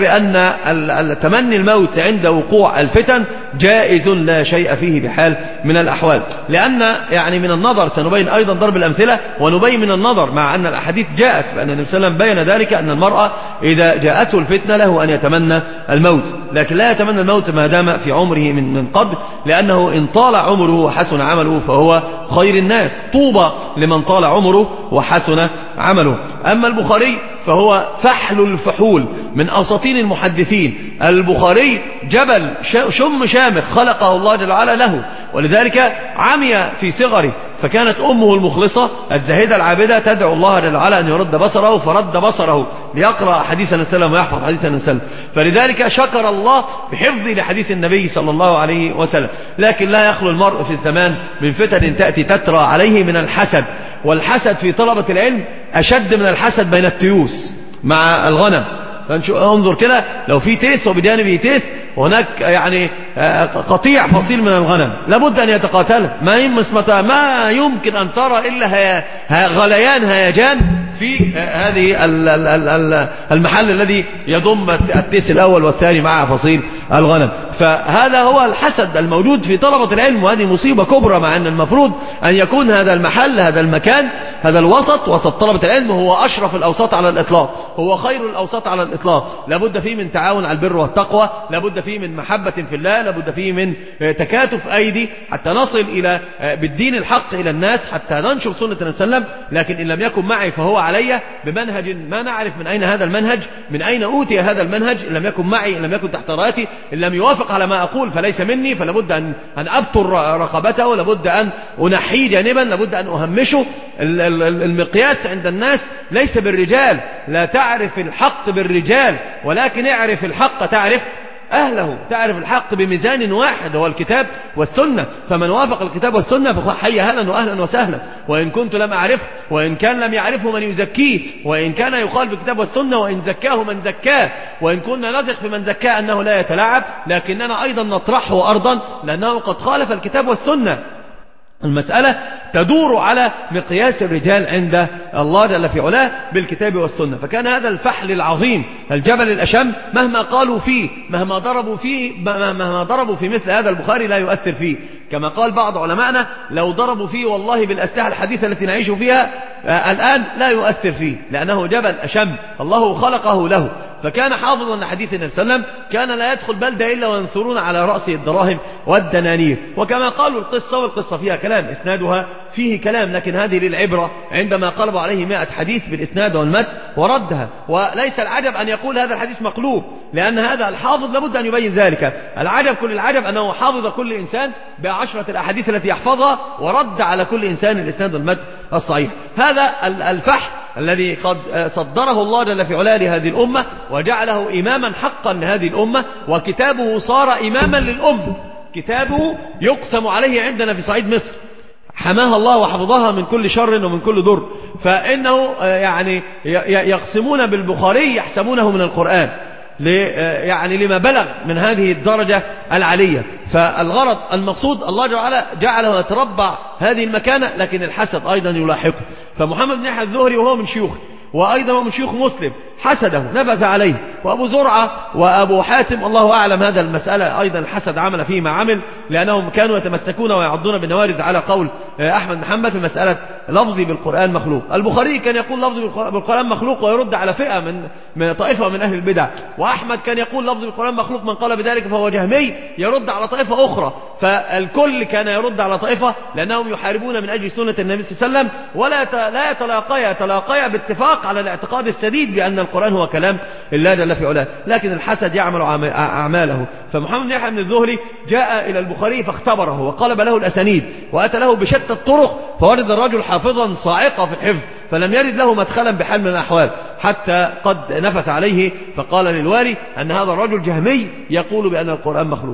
Speaker 2: بأن تمني الموت عند وقوع الفتن جائز لا شيء فيه بحال من الأحوال. لأن يعني من النظر سنبين أيضا ضرب الأمثلة ونبين من النظر، مع أن الأحاديث جاءت بأن النبي صلى الله عليه وسلم بين ذلك أن المرأة إذا جاءته الفتنة له أن يتمنى الموت، لكن لا يتمنى الموت ما دام في عمره من من قبل، لأنه إن طال عمره وحسن عمله فهو خير الناس، طوبى لمن طال عمره وحسن عمله. أما البخاري فهو فحل الفحول من أساطين المحدثين. البخاري جبل شم شامخ خلقه الله جل وعلا له، ولذلك عمي في صغره، فكانت أمه المخلصة الزاهدة العابدة تدعو الله جل وعلا أن يرد بصره، فرد بصره ليقرأ حديث النبي صلى الله عليه وسلم ويحفظ حديث النبي صلى الله عليه وسلم. فلذلك شكر الله بحفظه لحديث النبي صلى الله عليه وسلم. لكن لا يخلو المرء في الزمان من فتن تأتي تترى عليه من الحسد، والحسد في طلبة العلم أشد من الحسد بين التيوس مع الغنم. انظر كده، لو في تيس وبجانبه تيس وهناك يعني قطيع فصيل من الغنم لابد أن يتقاتل، ما يمس متى ما يمكن أن ترى إلا هي غليان هيجان في هذه المحل الذي يضم التيس الأول والثاني مع فصيل الغنم. فهذا هو الحسد الموجود في طلبة العلم، وهذه مصيبة كبرى، مع أن المفروض أن يكون هذا المحل هذا المكان هذا الوسط وسط طلبة العلم هو أشرف الأوساط على الإطلاق، هو خير الأوساط على الإطلاق. لابد فيه من تعاون على البر والتقوى، لابد فيه من محبة في الله، لابد فيه من تكاتف أيدي حتى نصل إلى بالدين الحق إلى الناس، حتى ننشر سنة النبي صلى الله عليه وسلم. لكن إن لم يكن معي فهو علي بمنهج ما نعرف من أين هذا المنهج، من أين أوتي هذا المنهج، إن لم يكن معي، إن لم يكن تحت رايتي، إن لم يوافق على ما أقول فليس مني، فلابد أن أن أبطر رقبته، لابد أن أنحيه جانبا، لابد أن أهمشه. المقياس عند الناس ليس بالرجال، لا تعرف الحق بالرجال، ولكن اعرف الحق تعرف أهله، تعرف الحق بميزان واحد هو الكتاب والسنة. فمن وافق الكتاب والسنة فحي أهلا وأهلا وسهلا، وإن كنت لم أعرفه، وإن كان لم يعرفه من يزكيه، وإن كان يقال بالكتاب والسنة، وإن زكاه من زكاه، وإن كنا نثق في من زكاه أنه لا يتلاعب، لكننا أيضا نطرحه أرضا لأنه قد خالف الكتاب والسنة. المسألة تدور على مقياس الرجال عند الله جل في علاه بالكتاب والسنة. فكان هذا الفحل العظيم الجبل الأشم مهما قالوا فيه، مهما ضربوا فيه، مهما ضربوا في مثل هذا البخاري لا يؤثر فيه، كما قال بعض علمائنا لو ضربوا فيه والله بالأسلحة الحديثة التي نعيش فيها الآن لا يؤثر فيه، لأنه جبل أشم الله خلقه له. فكان حافظا لحديث النبي صلى الله عليه وسلم، كان لا يدخل بلدة إلا وينثرون على رأسه الدراهم والدنانير. وكما قالوا القصة، والقصة فيها كلام إسنادها فيه كلام، لكن هذه للعبرة عندما قلبوا عليه مائة حديث بالإسناد والمتن وردها. وليس العجب أن يقول هذا الحديث مقلوب، لأن هذا الحافظ لابد أن يبين ذلك. العجب كل العجب أنه حافظ كل إنسان بعشرة الأحاديث التي يحفظها، ورد على كل إنسان الإسناد والمتن الصحيح. هذا الفحل الذي قد صدره الله جل في علاه لهذه الأمة وجعله إماما حقا لهذه الأمة، وكتابه صار إماما للأمة. كتابه يقسم عليه عندنا في صعيد مصر، حماها الله وحفظها من كل شر ومن كل ضر. فإنه يعني يقسمون بالبخاري يحسبونه من القرآن، يعني لما بلغ من هذه الدرجة العالية. فالغرض المقصود الله جعل جعله يتربع هذه المكانة، لكن الحسد أيضا يلاحقه. فمحمد بن يحيى الزهري وهو من شيوخ، وأيضا هو من شيوخ مسلم، حسده نفذ عليه. وأبو زرعة وأبو حاتم الله أعلم هذا المسألة أيضا الحسد عمل فيه ما عمل، لأنهم كانوا يتمسكون ويعضون بالنوارد على قول أحمد بن حنبل في مسألة لفظي بالقرآن مخلوق. البخاري كان يقول لفظي بالقرآن مخلوق ويرد على فئة من من طائفة من أهل البدع، وأحمد كان يقول لفظي بالقرآن مخلوق من قال بذلك فهو جهمي، يرد على طائفة أخرى. فالكل كان يرد على طائفة لأنهم يحاربون من أجل سنة النبي صلى الله عليه وسلم، ولا لا يتلاقيا تلاقيا باتفاق على الاعتقاد السديد بأن القرآن هو كلام الله جل في علاه، لكن الحسد يعمل أعماله. فمحمد بن يحيى بن الزهري جاء إلى البخاري فاختبره وقلب له الأسانيد وأتى له بشتى الطرق، فوجد الرجل حافظا صاعقا في الحفظ، فلم يرد له مدخلا بحال من الأحوال، حتى قد نفت عليه فقال للوالي أن هذا الرجل جهمي يقول بأن القرآن مخلوق،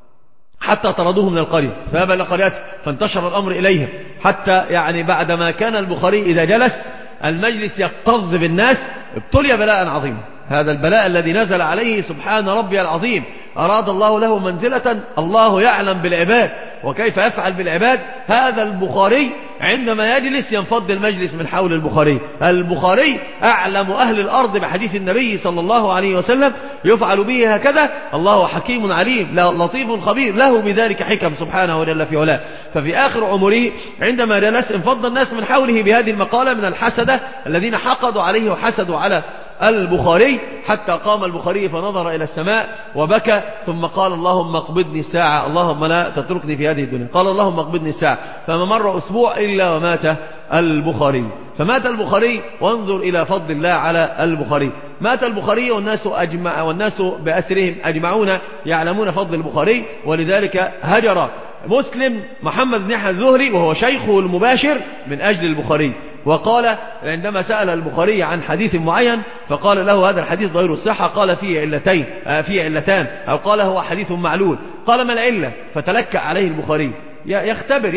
Speaker 2: حتى طردوه من القرية فذهب إلى قريته فانتشر الأمر إليهم، حتى يعني بعدما كان البخاري إذا جلس المجلس يكتظ بالناس ابتلي بلاء عظيما. هذا البلاء الذي نزل عليه سبحان ربي العظيم، أراد الله له منزلة الله يعلم بالعباد وكيف يفعل بالعباد. هذا البخاري عندما يجلس ينفض المجلس من حول البخاري. البخاري أعلم أهل الأرض بحديث النبي صلى الله عليه وسلم، يفعل به هكذا. الله حكيم عليم لطيف خبير، له بذلك حكم سبحانه وجل في علاه. ففي آخر عمره عندما جلس انفض الناس من حوله بهذه المقالة من الحسدة الذين حقدوا عليه وحسدوا على البخاري، حتى قام البخاري فنظر إلى السماء وبكى، ثم قال اللهم اقبضني الساعة، اللهم لا تتركني في هذه الدنيا. قال اللهم اقبضني الساعة، فما مر أسبوع إلا ومات البخاري. فمات البخاري، وانظر إلى فضل الله على البخاري. مات البخاري والناس أجمع والناس بأسرهم أجمعون يعلمون فضل البخاري، ولذلك هجر مسلم محمد بن يحيى الزهري وهو شيخه المباشر من أجل البخاري. وقال عندما سأل البخاري عن حديث معين فقال له هذا الحديث ضرير الصحة، قال فيه علتين فيه علتان، أو قال هو حديث معلول. قال ما العلة؟ فتلكأ عليه البخاري يختبر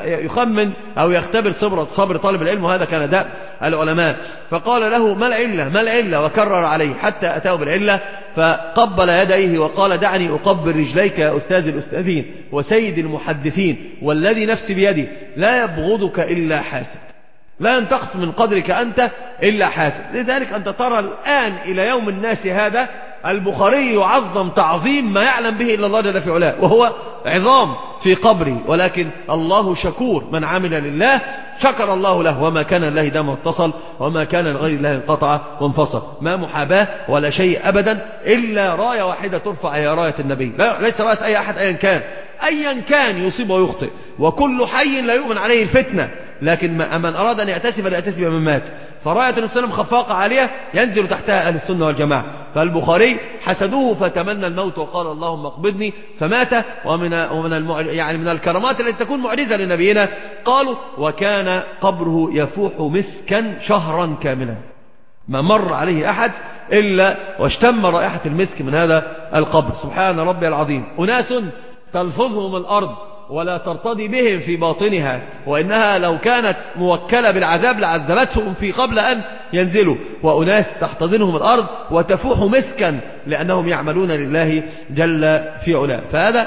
Speaker 2: يخمن أو يختبر صبر صبر طالب العلم، وهذا كان داء العلماء. فقال له ما العلة ما العلة وكرر عليه حتى أتاه بالعلة، فقبل يديه وقال دعني أقبل رجليك يا أستاذ الأستاذين وسيد المحدثين، والذي نفسي بيدي لا يبغضك إلا حاسد، لا ينتقص من قدرك أنت إلا حاسد. لذلك أنت ترى الآن إلى يوم الناس هذا البخاري يعظم تعظيم ما يعلم به إلا الله جل في علاه، وهو عظام في قبره، ولكن الله شكور، من عمل لله شكر الله له، وما كان لله دام واتصل، وما كان لغير الله انقطع وانفصل. ما محاباه ولا شيء أبدا إلا راية واحدة ترفع، هي راية النبي، لا ليس راية أي أحد أيا كان أيا كان يصيب ويخطئ، وكل حي لا يؤمن عليه الفتنة، لكن من أراد أن يعتسب فليعتسب من مات. فراية النبي صلى الله عليه وسلم خفاقة عالية ينزل تحتها أهل السنة والجماعة. فالبخاري حسدوه فتمنى الموت وقال اللهم اقبضني فمات. ومن ومن المع... يعني من الكرامات التي تكون معجزة لنبينا قالوا وكان قبره يفوح مسكا شهرا كاملا، ما مر عليه أحد إلا واشتم رائحة المسك من هذا القبر. سبحان ربي العظيم. أناس تلفظهم الأرض ولا ترتضي بهم في باطنها، وإنها لو كانت موكلة بالعذاب لعذبتهم في قبل أن ينزلوا، وأناس تحتضنهم الأرض وتفوح مسكا لأنهم يعملون لله جل في علاه. فهذا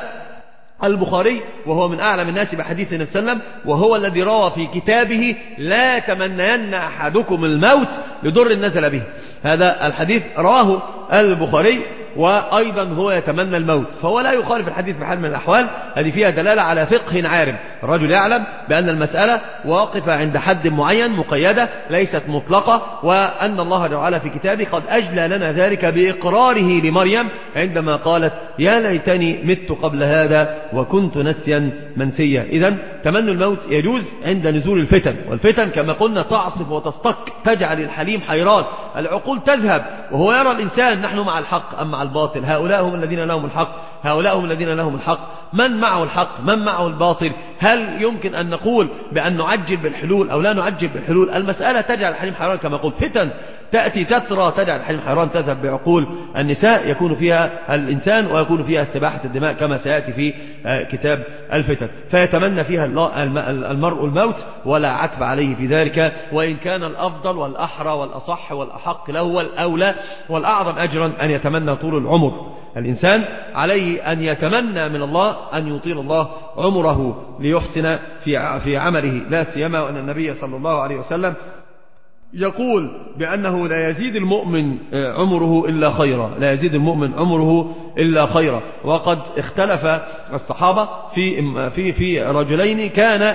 Speaker 2: البخاري وهو من أعلم الناس بحديث النبي صلى الله عليه وسلم، وهو الذي روى في كتابه لا تمنين أحدكم الموت لضر نزل به. هذا الحديث رواه البخاري، وأيضا هو يتمنى الموت، فهو لا يخالف الحديث بحال من الأحوال. هذه فيها دلالة على فقه عارم. الرجل يعلم بأن المسألة واقفة عند حد معين مقيدة ليست مطلقة، وأن الله جل وعلا في كتابه قد أجلى لنا ذلك بإقراره لمريم عندما قالت يا ليتني مت قبل هذا وكنت نسيا منسيا. إذن تمنى الموت يجوز عند نزول الفتن، والفتن كما قلنا تعصف وتستك تجعل الحليم حيران، العقول تذهب وهو يرى الإنسان نحن مع الحق أم مع الباطل، هؤلاء هم الذين لهم الحق، هؤلاء هم الذين لهم الحق، من معه الحق من معه الباطل. هل يمكن أن نقول بأن نعجل بالحلول أو لا نعجل بالحلول؟ المسألة تجعل الحليم حيران كما قلت، فتن تأتي تترى تجعل الحليم حيران، تذهب بعقول النساء يكون فيها الإنسان ويكون فيها استباحة الدماء كما سيأتي في كتاب الفتن، فيتمنى فيها المرء الموت ولا عتب عليه في ذلك، وإن كان الأفضل والأحرى والأصح والأحق له والأولى والأعظم أجرا أن يتمنى طول العمر. الإنسان عليه أن يتمنى من الله أن يطيل الله عمره ليحسن في في عمله، لا سيما وأن النبي صلى الله عليه وسلم يقول بأنه لا يزيد المؤمن عمره إلا خيرا، لا يزيد المؤمن عمره إلا خيرا. وقد اختلف الصحابة في في في رجلين كان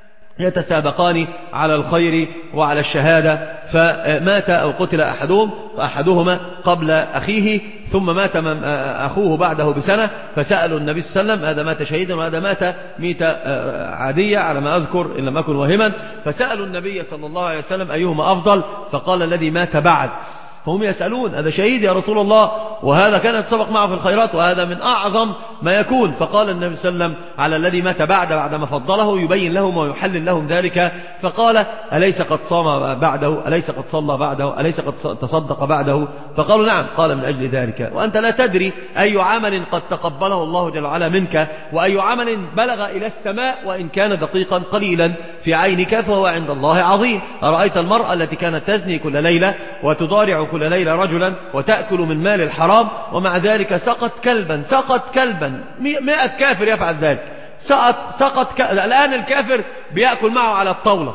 Speaker 2: يتسابقان على الخير وعلى الشهادة، فمات أو قتل أحدهم أحدهما قبل أخيه، ثم مات أخوه بعده بسنة، فسألوا النبي صلى الله عليه وسلم هذا مات شهيدا وهذا مات ميتة عادية على ما أذكر إن لم أكن واهما، فسألوا النبي صلى الله عليه وسلم أيهما أفضل، فقال الذي مات بعد. فهم يسألون هذا شهيد يا رسول الله، وهذا كان يتسابق معه في الخيرات وهذا من أعظم ما يكون. فقال النبي صلى الله عليه وسلم على الذي مات بعد بعدما فضله يبين لهم ويحلل لهم ذلك، فقال أليس قد صام بعده، أليس قد صلى بعده، أليس قد تصدق بعده؟ فقالوا نعم. قال من أجل ذلك وأنت لا تدري أي عمل قد تقبله الله جل وعلا منك، وأي عمل بلغ إلى السماء وإن كان دقيقا قليلا في عينك فهو عند الله عظيم. أرأيت المرأة التي كانت تزني كل ليلة وتضارع كل ليلة رجلا وتأكل من مال الحرام، ومع ذلك سقط كلبا سقط كلبا مئة كافر يفعل ذلك، سقط سقط ك... الآن الكافر بيأكل معه على الطاولة،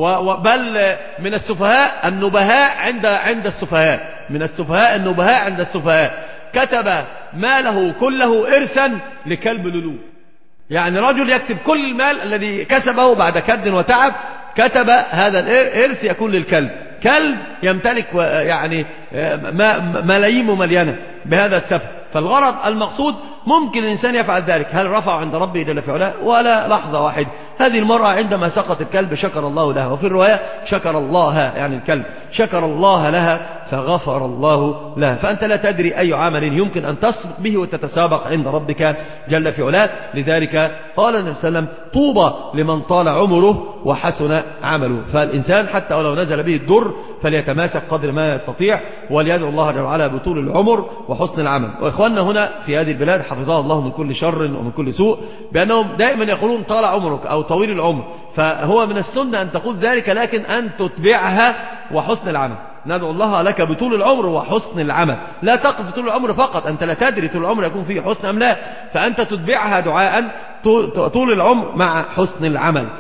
Speaker 2: بل من السفهاء النبهاء عند عند السفهاء من السفهاء النبهاء عند السفهاء كتب ماله كله إرثا لكلب لولو. يعني رجل يكتب كل المال الذي كسبه بعد كد وتعب، كتب هذا الإرث يكون للكلب، كلب يمتلك يعني ملايين مليانة بهذا السفه. فالغرض المقصود ممكن الإنسان يفعل ذلك، هل رفع عند ربه جل في علاه؟ ولا لحظة واحدة. هذه المرأة عندما سقط الكلب شكر الله لها، وفي الرواية شكر الله يعني الكلب شكر الله لها فغفر الله لها. فأنت لا تدري أي عمل يمكن أن تسبق به وتتسابق عند ربك جل في علاه. لذلك قال النبي صلى الله عليه وسلم طوبى لمن طال عمره وحسن عمله. فالإنسان حتى ولو نزل به الضر فليتماسك قدر ما يستطيع وليدعو الله جل وعلا بطول العمر وحسن العمل. وإخواننا هنا في هذه البلاد حفظها الله من كل شر ومن كل سوء بأنهم دائما يقولون طال عمرك أو طويل العمر، فهو من السنة أن تقول ذلك لكن أن تتبعها وحسن العمل. ندعو الله لك بطول العمر وحسن العمل، لا تقف بطول العمر فقط، أنت لا تدري طول العمر يكون فيه حسن أم لا، فأنت تتبعها دعاء طول العمر مع حسن العمل.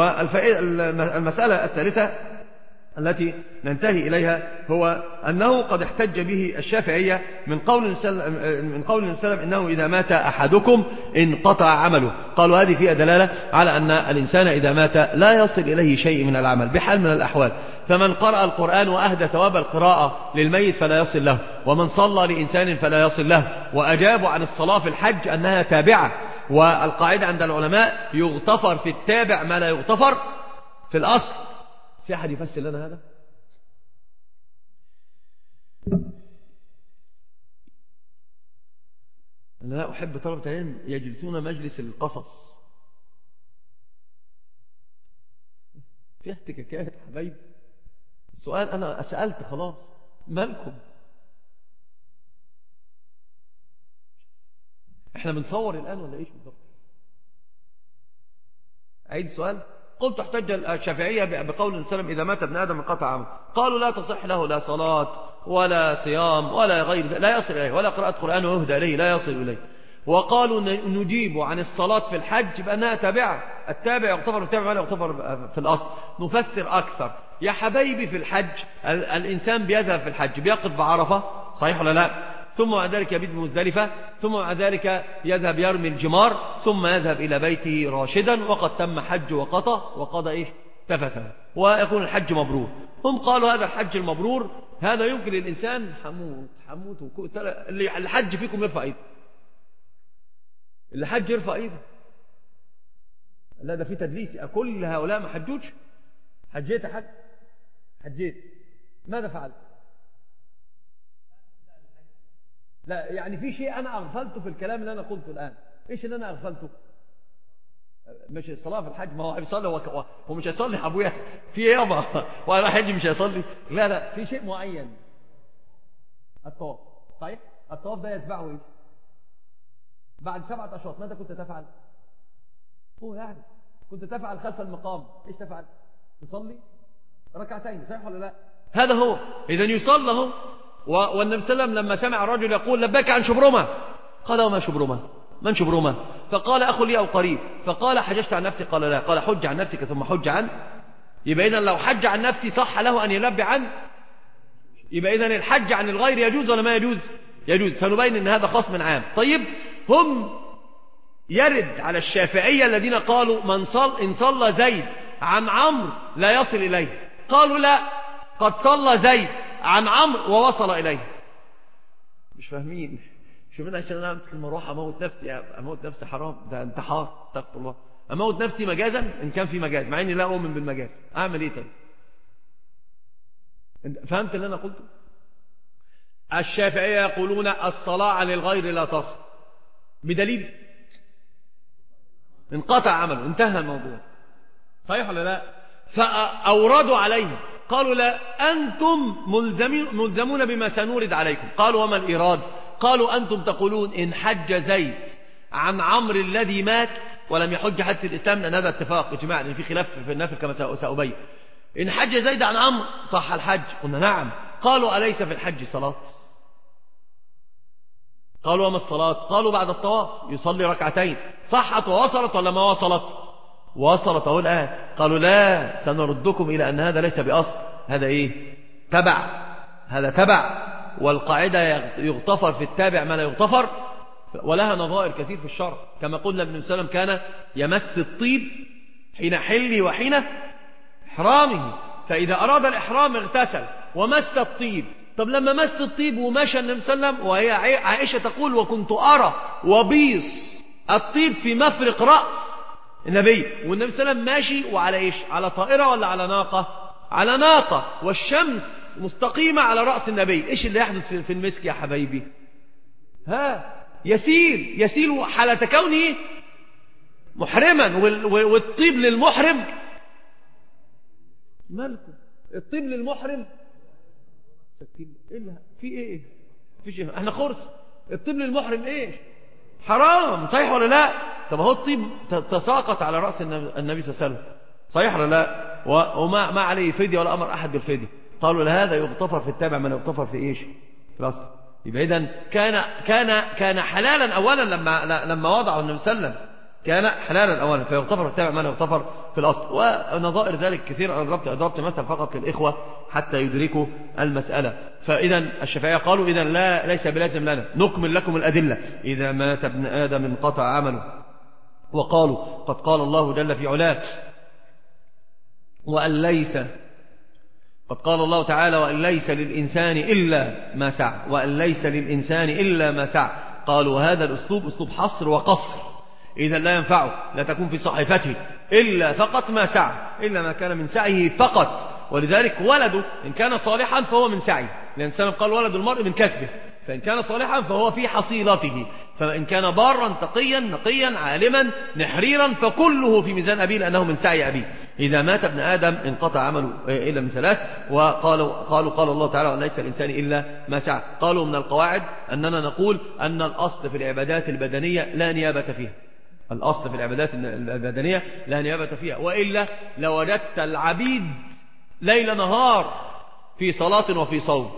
Speaker 2: والمسألة الثالثة التي ننتهي إليها هو أنه قد احتج به الشافعية من قول من قول السلام إنه إذا مات أحدكم انقطع عمله. قالوا هذه فيها دلالة على أن الإنسان إذا مات لا يصل إليه شيء من العمل بحال من الأحوال. فمن قرأ القرآن وأهدى ثواب القراءة للميت فلا يصل له، ومن صلى لإنسان فلا يصل له. وأجابوا عن الصلاة في الحج أنها تابعة، والقاعدة عند العلماء يغتفر في التابع ما لا يغتفر في الأصل. في أحد يفسر لنا هذا؟ أنا لا أحب طلبة العلم يجلسون مجلس القصص. في احتكاكات حبايبي. السؤال أنا سألت خلاص، مالكم؟ احنا بنصور الآن ولا ايش بالضبط؟ عيد السؤال. قلت احتج الشافعية بقول النبي صلى الله عليه وسلم إذا مات ابن آدم انقطع عمله. قالوا لا تصح له لا صلاة ولا صيام ولا غير ذلك، لا يصل إليه، ولا قراءة قرآن ويهدى إليه، لا يصل إليه. وقالوا نجيب عن الصلاة في الحج بأنها تابعة، التابع يغتفر التابع ولا يغتفر في الأصل. نفسر أكثر يا حبايبي. في الحج الإنسان بيذهب في الحج بيقف بعرفة، صحيح ولا لا؟ ثم بعد ذلك يبيت بمزدلفة، ثم بعد ذلك يذهب يرمي الجمار، ثم يذهب إلى بيته راشدا وقد تم حج وقضى وقضى إيش تفثه، ويكون الحج مبرور. هم قالوا هذا الحج المبرور هذا يمكن للإنسان حموت حموت وكو... اللي الحج فيكم يرفع إيده، اللي حج يرفع إيده. لا ده في تدليس. كل هؤلاء ما حجوش. حجيت يا حج؟ حجيت. ماذا فعلت؟ لا يعني في شيء أنا أغفلته في الكلام اللي أنا قلته الآن. إيش اللي أنا أغفلته؟ مش الصلاة في الحج. ما هو هيصلي هو هو مش هيصلي أبويا في إيه يابا وأنا حج مش هيصلي؟ لا لا في شيء معين. الطواف، صحيح؟ الطواف ده يتبعه إيه؟ بعد سبعة أشواط ماذا كنت تفعل؟ هو يعني كنت تفعل خلف المقام. إيش تفعل؟ تصلي ركعتين، صحيح ولا لا؟ هذا هو. إذا يصلى هو. والنبي صلى الله عليه وسلم لما سمع الرجل يقول لبيك عن شبرمة، قال وما شبرمة؟ من شبرمة؟ فقال أخ لي أو قريب. فقال حججت عن نفسي؟ قال لا. قال حج عن نفسك ثم حج عن. يبقى إذن لو حج عن نفسي صح له أن يلبي عن. يبقى إذن الحج عن الغير يجوز ولا ما يجوز؟ يجوز. سنبين أن هذا خاص من عام. طيب هم يرد على الشافعية الذين قالوا من صل إن صلى زيد عن عمرو لا يصل إليه. قالوا لا، قد صلى زيد عن عمرو ووصل إليه. مش فاهمين. شوفين عشان أنا أمسك المروحة أموت نفسي. أموت نفسي حرام، ده انتحار، استغفر الله. أموت نفسي مجازا إن كان في مجاز، مع إني لا أؤمن بالمجاز. أعمل إيه تاني؟ فهمت اللي أنا قلته؟ الشافعية يقولون الصلاة عن الغير لا تصل بدليل انقطع عمله، انتهى الموضوع، صحيح ولا لا؟ فأوردوا عليه قالوا لا أنتم ملزمون بما سنورد عليكم. قالوا وما الإيراد؟ قالوا أنتم تقولون إن حج زيد عن عمرو الذي مات ولم يحج حتى الإسلام، لأن هذا اتفاق إجماع لأن في خلاف في النفل كما سأبين. إن حج زيد عن عمرو صح الحج. قلنا نعم. قالوا أليس في الحج صلاة؟ قالوا وما الصلاة؟ قالوا بعد الطواف يصلي ركعتين. صحت ووصلت ولا ما وصلت؟ وصلت أهو الآن. قالوا لا سنردكم إلى أن هذا ليس بأصل، هذا إيه؟ تبع، هذا تبع، والقاعدة يغتفر في التابع ما لا يغتفر، ولها نظائر كثير في الشرع. كما قلنا ابن سلم كان يمس الطيب حين حلي وحين إحرامه، فإذا أراد الإحرام اغتسل ومس الطيب. طب لما مس الطيب ومشى النبي صلى الله عليه وسلم، وهي عائشة تقول وكنت أرى وبيص الطيب في مفرق رأس النبي، والنبي صلى الله عليه وسلم ماشي وعلى إيش؟ على طائرة ولا على ناقة؟ على ناقة، والشمس مستقيمة على رأس النبي. إيش اللي يحدث في المسك يا حبايبي؟ ها يسير يسير حالة كونه محرما، والطيب للمحرم مالكم؟ الطيب للمحرم سكين. إيه في إيه؟ في شيء احنا خرس. الطيب للمحرم إيه؟ حرام، صحيح ولا لا؟ طب هو الطيب تساقط على رأس النبي صلى الله عليه وسلم، صحيح ولا لا؟ وما ما عليه فدية ولا أمر أحد بالفدية. قالوا لهذا يغتفر في التابع ما يغتفر في إيش؟ في الأصل. يبقى إذن كان كان كان حلالا أولا لما لما وضعه النبي صلى الله عليه وسلم، كان حلالا أولا فيغتفر في التابع ما يغتفر في الأصل. ونظائر ذلك كثير. أنا ضربت ضربت مثل فقط للإخوة حتى يدركوا المسألة. فإذا الشافعية قالوا إذا لا ليس بلازم لنا. نكمل لكم الأدلة. إذا مات ابن آدم انقطع عمله. وقالوا قد قال الله جل في علاه وأن ليس قد قال الله تعالى وأن ليس للإنسان إلا ما سعى، وأن ليس للإنسان إلا ما سعى. قالوا هذا الأسلوب أسلوب حصر وقصر، إذا لا ينفعه، لا تكون في صحيفته إلا فقط ما سعى، إلا ما كان من سعيه فقط. ولذلك ولده إن كان صالحا فهو من سعيه، لأن السلام قال ولد المرء من كسبه، فإن كان صالحا فهو في حصيلته، فإن كان بارا تقيا نقيا عالما نحريرا فكله في ميزان أبيه لأنه من سعي أبيه. إذا مات ابن آدم انقطع عمله إلا من ثلاث. وقالوا قالوا قال الله تعالى وليس الإنسان إلا ما سعى. قالوا من القواعد أننا نقول أن الأصل في العبادات البدنية لا نيابة فيها، الأصل في العبادات البدنية لا نيابة فيها، وإلا لوجدت العبيد ليل نهار في صلاة وفي صوم،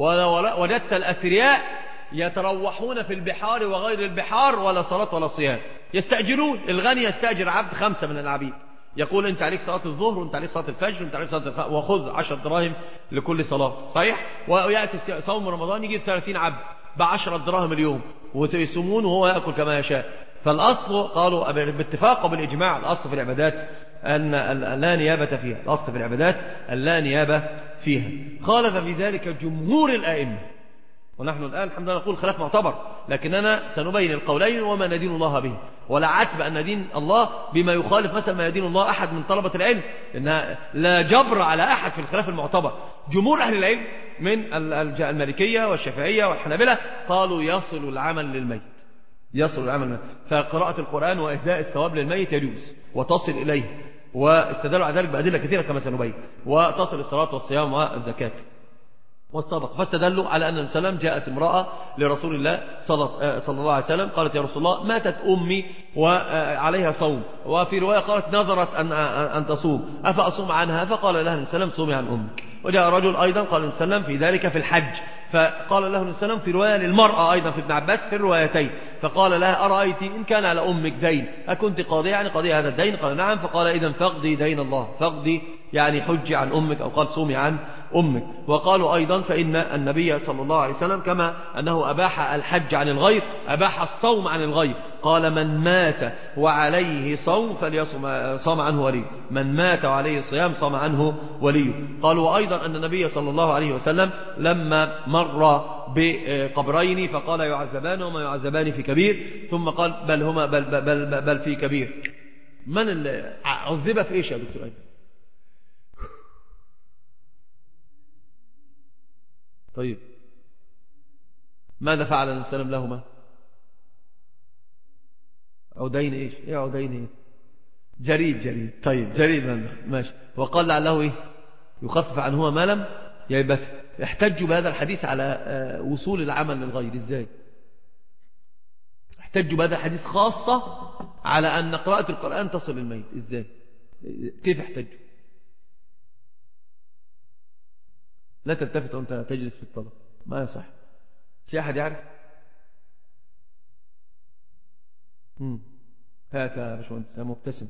Speaker 2: ووجدت الأثرياء يتروحون في البحار وغير البحار ولا صلاة ولا صيام، يستأجرون. الغني يستأجر عبد خمسة من العبيد، يقول أنت عليك صلاة الظهر وأنت عليك صلاة الفجر وأنت عليك صلاة الخ... وخذ عشر دراهم لكل صلاة، صحيح؟ ويأتي صوم رمضان يجيب ثلاثين عبد بعشرة دراهم اليوم ويسمون وهو يأكل كما يشاء. فالأصل قالوا باتفاق وبالإجماع الأصل في العبادات أن لا نيابة فيها، الأصل في العبادات لا نيابة فيها. خالف في ذلك جمهور الآئمة، ونحن الآن الحمد لله نقول خلاف معتبر، لكننا سنبين القولين وما ندين الله به، ولا عتب أن ندين الله بما يخالف مثلا ما يدين الله أحد من طلبة العلم، إنها لا جبر على أحد في الخلاف المعتبر. جمهور أهل العلم من المالكية والشافعية والحنابلة قالوا يصل العمل للميت، يصل العمل للميت، فقراءة القرآن وإهداء الثواب للميت يجوز وتصل إليه، واستدلوا على ذلك بأدلة كثيرة كما سنبين، وتصل الصلاة والصيام والزكاة والصدقة. فاستدلوا على أن السلام جاءت امرأة لرسول الله صلى الله عليه وسلم قالت يا رسول الله ماتت أمي وعليها صوم، وفي رواية قالت نظرت أن أن تصوم أفأصوم عنها؟ فقال لها السلام صومي عن أمك. وجاء رجل أيضا قال السلام في ذلك في الحج، فقال له السلام في رواية للمرأة أيضا في ابن عباس في الروايتين، فقال لها أرأيت إن كان على أمك دين أكنت قاضية يعني قضية هذا الدين؟ قال نعم. فقال إذن فاقضي دين الله، فاقضي يعني حجي عن أمك، أو قال صومي عن أمك. وقالوا أيضا فإن النبي صلى الله عليه وسلم كما أنه أباح الحج عن الغير أباح الصوم عن الغير، قال من مات وعليه صوم فليصم صام عنه وليه، من مات وعليه صيام صام عنه وليه. قالوا أيضا أن النبي صلى الله عليه وسلم لما مر بقبرين فقال يعذبان وما يعذبان في كبير، ثم قال بل هما بل, بل, بل, بل في كبير. من اللي عذب في إيش يا دكتور أيضا؟ طيب ماذا فعل النبي صلى الله عليه وسلم لهما؟ عدين ايش؟ ايه عدين ايه؟ جريد جريد. طيب جريد ماشي. وقال لعله ايه؟ يخفف عنهما ما لم يلبس. احتجوا بهذا الحديث على وصول العمل للغير ازاي؟ احتجوا بهذا الحديث خاصة على أن قراءة القرآن تصل للميت ازاي؟ كيف احتجوا؟ لا تلتفت وانت تجلس في الطلب، ما يصح. في أحد يعرف؟ امم هات يا باشمهندس مبتسم.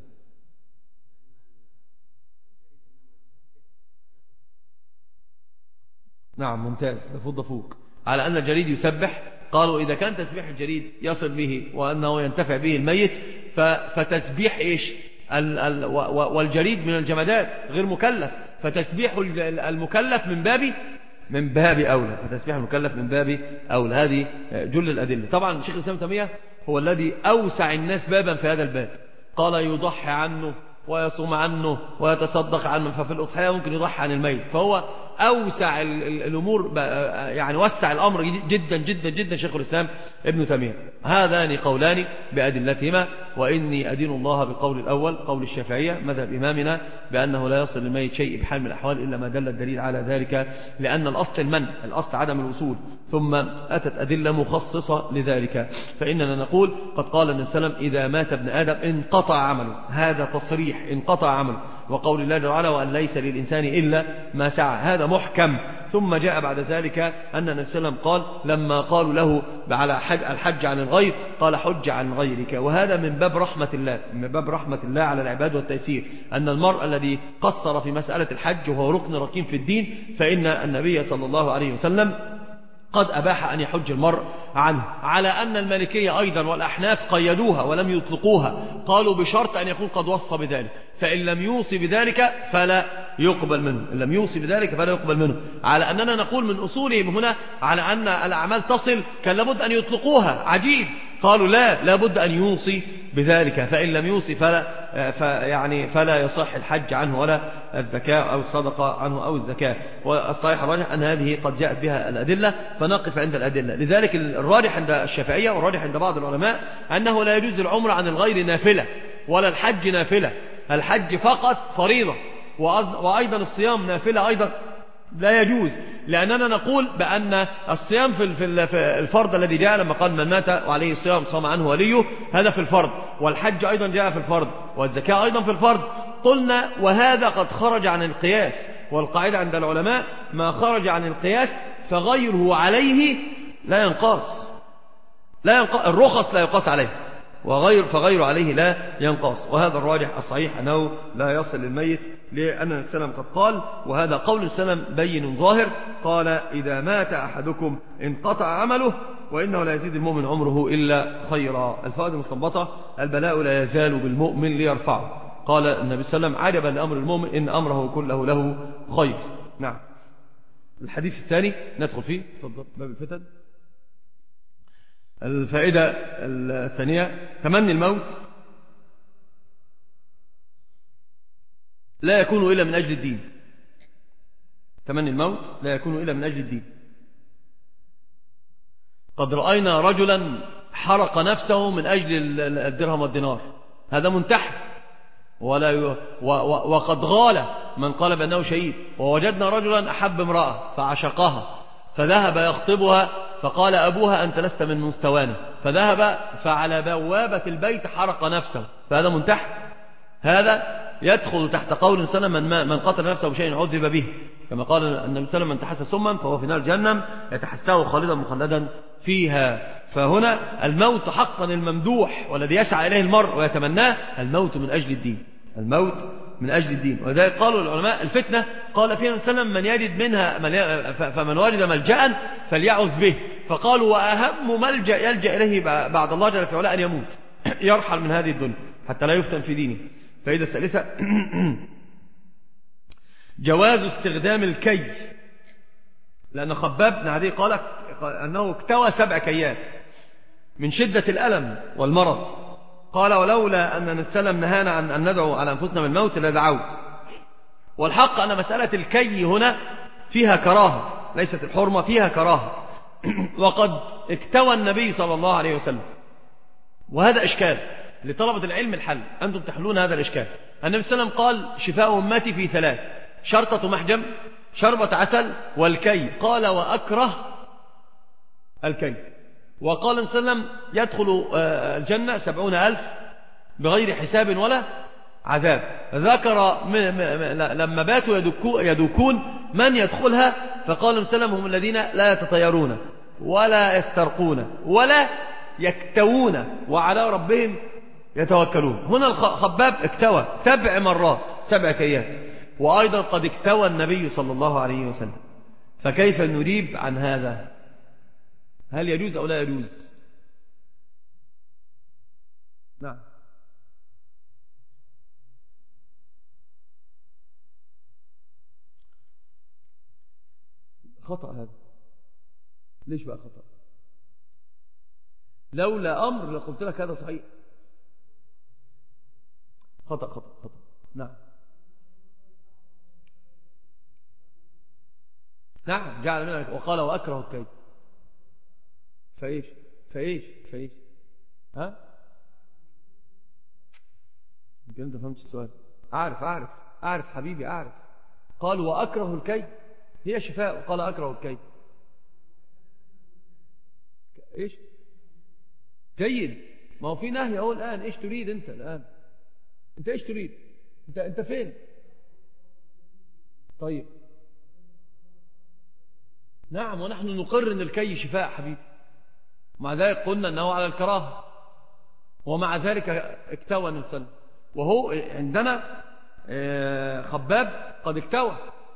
Speaker 2: نعم ممتاز، لفض فوق على أن الجريد يسبح. قالوا إذا كان تسبيح الجريد يصل به وأنه ينتفع به الميت فتسبيح إيش؟ والجريد من الجمادات غير مكلف، فتسبيح المكلف من باب من باب أولى، فتسبيح المكلف من باب أولى. هذه جل الأدلة. طبعا شيخ الإسلام تيمية هو الذي أوسع الناس بابا في هذا الباب، قال يضحي عنه ويصوم عنه ويتصدق عنه، ففي الأضحية ممكن يضحي عن الميت، فهو أوسع الأمور يعني وسع الأمر جدا جدا جدا شيخ الإسلام ابن تيمية. هذان قولان بأدلتهما، وإني أدين الله بالقول الأول قول الشافعية مذهب إمامنا بأنه لا يصل للميت شيء بحال من الأحوال إلا ما دل الدليل على ذلك، لأن الأصل المنع، الأصل عدم الوصول، ثم أتت أدلة مخصصة لذلك. فإننا نقول قد قال النبي صلى الله عليه وسلم إذا مات ابن آدم انقطع عمله، هذا تصريح انقطع عمله، وقول الله تعالى وأن ليس للإنسان إلا ما سعى، هذا محكم. ثم جاء بعد ذلك أن النبي صلى الله عليه وسلم قال لما قالوا له على حج الحج عن الغير قال حج عن غيرك، وهذا من باب رحمة الله، من باب رحمة الله على العباد والتيسير، أن المرء الذي قصر في مسألة الحج وهو ركن ركين في الدين فإن النبي صلى الله عليه وسلم قد أباح أن يحج المرء عنه، على أن المالكية أيضا والأحناف قيدوها ولم يطلقوها، قالوا بشرط أن يكون قد وصى بذلك، فإن لم يوصي بذلك فلا يقبل منه، إن لم يوصي بذلك فلا يقبل منه، على أننا نقول من أصولهم هنا على أن الأعمال تصل كان لابد أن يطلقوها. عجيب قالوا لا لا بد أن يوصي بذلك، فإن لم يوصي فلا فيعني فلا يصح الحج عنه ولا الزكاة أو الصدقة عنه أو الزكاة. والصحيح الراجح أن هذه قد جاءت بها الأدلة، فنقف عند الأدلة. لذلك الراجح عند الشافعية والراجح عند بعض العلماء أنه لا يجوز العمر عن الغير نافلة ولا الحج نافلة، الحج فقط فريضة، وأيضا الصيام نافلة أيضا لا يجوز، لأننا نقول بأن الصيام في الفرض الذي جاء لما قال من مات وعليه الصيام صام عنه وليه، هذا في الفرض، والحج أيضا جاء في الفرض، والزكاة أيضا في الفرض. قلنا وهذا قد خرج عن القياس، والقاعدة عند العلماء ما خرج عن القياس فغيره عليه لا ينقاس، لا ينقاس، الرخص لا يقاس عليه، وغير فغير عليه لا ينقاس. وهذا الراجح الصحيح أنه لا يصل للميت، لأن السلام قد قال، وهذا قول السلام بين ظاهر، قال إذا مات أحدكم انقطع عمله وإنه لا يزيد المؤمن عمره إلا خيرا. الفوائد المستنبطة: البلاء لا يزال بالمؤمن ليرفعه. قال النبي صلى الله عليه وسلم: عجبا لأمر المؤمن إن أمره كله له خير. نعم. الحديث الثاني ندخل فيه، تفضل، باب الفتن. الفائدة الثانية: تمني الموت لا يكون إلا من أجل الدين. تمني الموت لا يكون إلا من أجل الدين. قد رأينا رجلا حرق نفسه من أجل الدرهم والدينار، هذا منتحر، ولا ي... و... و... وقد غال من قال بأنه شهيد. ووجدنا رجلا أحب امرأة فعشقها فذهب يخطبها، فقال أبوها أنت لست من مستوانا، فذهب فعلى بوابة البيت حرق نفسه، فهذا منتحر. هذا يدخل تحت قول صلى الله عليه وسلم: من قتل نفسه بشيء عذب به، كما قال النبي صلى الله عليه وسلم: من تحسى سما فهو في نار جهنم يتحساه خالدا مخلدا فيها. فهنا الموت حقا الممدوح والذي يسعى إليه المرء ويتمناه، الموت من أجل الدين، الموت من أجل الدين. ولذلك قالوا العلماء: الفتنة قال فيها النبي صلى الله عليه وسلم: من يجد منها من فمن وجد ملجأ فليعوذ به. فقالوا: وأهم ملجأ يلجأ إليه بعد الله جل في علاه أن يموت، يرحل من هذه الدنيا حتى لا يفتن في دينه. فإذا الثالثة: جواز استخدام الكي، لأن خباب بن عدي قال أنه اكتوى سبع كيات من شدة الألم والمرض. قال: ولولا أن السلام نهانا عن أن ندعو على أنفسنا بالموت لدعوت. والحق أن مسألة الكي هنا فيها كراهة، ليست الحرمة، فيها كراهة. وقد اكتوى النبي صلى الله عليه وسلم، وهذا إشكال لطلبة العلم الحل، أنتم تحلون هذا الإشكال. النبي صلى الله عليه وسلم قال: شفاء أمتي في ثلاث: شرطة محجم، شربة عسل، والكي. قال: وأكره الكي. وقال النبي صلى الله عليه وسلم: يدخل الجنة سبعون ألف بغير حساب ولا عذاب. ذكر لما باتوا يدوكون من يدخلها، فقال النبي صلى الله عليه وسلم: هم الذين لا يتطيرون ولا يسترقون ولا يكتوون وعلى ربهم يتوكلون. هنا الخباب اكتوى سبع مرات، سبع كيات، وأيضا قد اكتوى النبي صلى الله عليه وسلم. فكيف نجيب عن هذا؟ هل يجوز أو لا يجوز؟ نعم. خطأ هذا. ليش بقى خطأ؟ لولا أمر لقلت لك هذا صحيح. خطأ خطأ خطأ. نعم نعم. جعل منك وقال: وأكره الكيد. فإيش فإيش فإيش ها؟ يمكن أنت فهمت السؤال. أعرف أعرف أعرف حبيبي أعرف. قال: وأكره الكيد، هي شفاء، وقال: أكره الكيد. إيش جيد؟ ما هو في نهي أهو الآن. إيش تريد أنت الآن؟ أنت إيش تريد؟ أنت أنت فين؟ طيب نعم، ونحن نقر أن الكي شفاء حبيبي، مع ذلك قلنا أنه على الكراهة، ومع ذلك اكتوى النبي صلى الله عليه وسلم. وهو عندنا خباب قد اكتوى،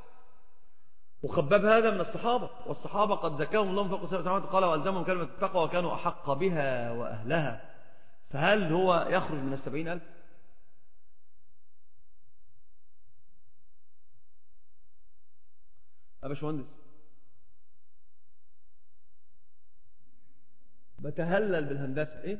Speaker 2: وخباب هذا من الصحابة، والصحابة قد زكاهم الله من فوق سبع سماوات، قال: وألزمهم كلمة التقوى وكانوا أحق بها وأهلها. فهل هو يخرج من السبعين ألف؟ أبا شمهندس، بتهلل بالهندسة إيه؟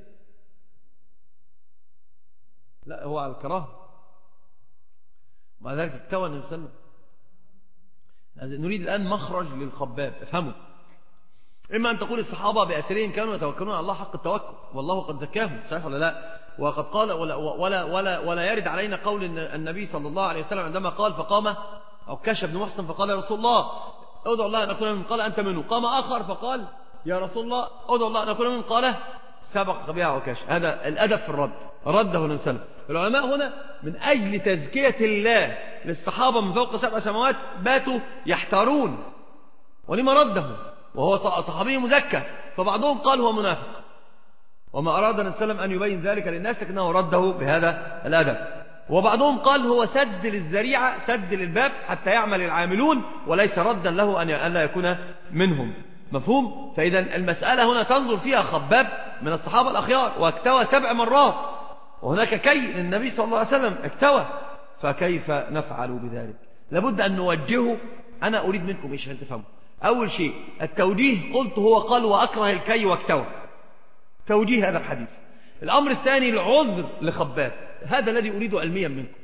Speaker 2: لا هو على الكراهة. ومع ذلك اكتوى النبي صلى الله عليه وسلم. نريد الآن مخرج للخباب، افهموا. إما أن تقول الصحابة بأسرهم كانوا يتوكلون على الله حق التوكل والله قد زكاهم، صحيح ولا لا؟ وقد قال ولا, ولا, ولا, ولا يرد علينا قول النبي صلى الله عليه وسلم عندما قال فقام عكاشة بن محصن فقال يا رسول الله ادعو الله أن أكون منهم، قال أنت منه. قام آخر فقال يا رسول الله ادعو الله أن أكون منهم، قال سبق بها عكاشة. هذا الأدب في الرد، رده النبي صلى الله عليه وسلم. العلماء هنا من أجل تزكية الله للصحابة من فوق سبع سماوات باتوا يحتارون ولما رده وهو صحابي مزكى، فبعضهم قال هو منافق، وما أراد النبي صلى الله عليه وسلم أن يبين ذلك للناس لكنه رده بهذا الأدب. وبعضهم قال هو سد للذريعة، سد للباب حتى يعمل العاملون وليس ردا له أن لا يكون منهم. مفهوم؟ فإذا المسألة هنا تنظر فيها خباب من الصحابة الأخيار واكتوى سبع مرات، وهناك كي للنبي صلى الله عليه وسلم اكتوى، فكيف نفعل بذلك؟ لابد أن نوجهه. أنا أريد منكم إيش عشان تفهموا. أول شيء التوجيه، قلت هو قال وأكره الكي واكتوى، توجيه هذا الحديث. الأمر الثاني العذر لخباب، هذا الذي أريد علميا منكم.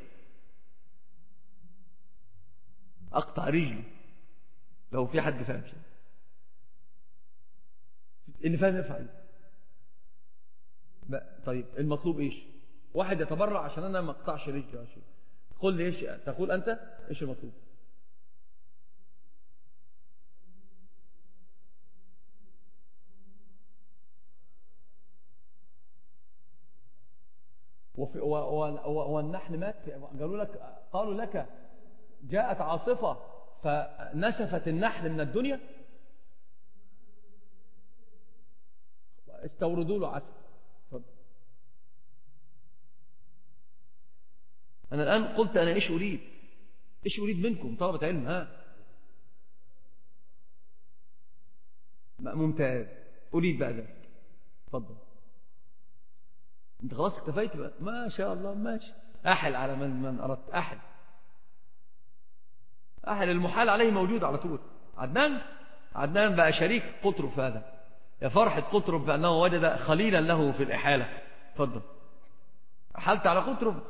Speaker 2: أقطع رجلي لو في حد فاهم شيء، اللي فاهم يفعل. طيب المطلوب إيش؟ واحد يتبرع عشان أنا ما أقطعش رجلي عشان. قل لي إيش تقول أنت؟ إيش المطلوب؟ والنحل مات، قالوا لك قالوا لك جاءت عاصفة فنسفت النحل من الدنيا، استوردوا له عسل. اتفضل. أنا الآن قلت أنا إيش أريد، إيش أريد منكم طلبة علم. ها ممتاز، أريد بقى ذلك. اتفضل. انت خلاص اكتفيت بقى، ما شاء الله ماشي. أحل على من, من أردت. أحل أحل المحال عليه موجود على طول. عدنان عدنان بقى شريك قطرب في هذا. يا فرحة قطرب بأنه وجد خليلا له في الإحالة. اتفضل. أحلت على قطرب.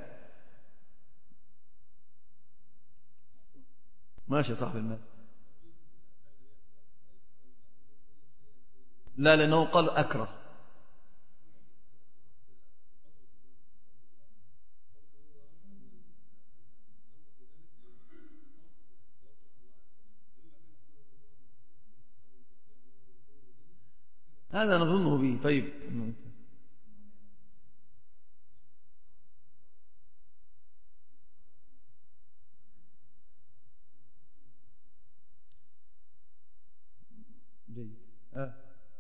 Speaker 2: ماشي يا صاحب المال. لا لأنه قال أكره. هذا نظنه به. طيب جيد. آه.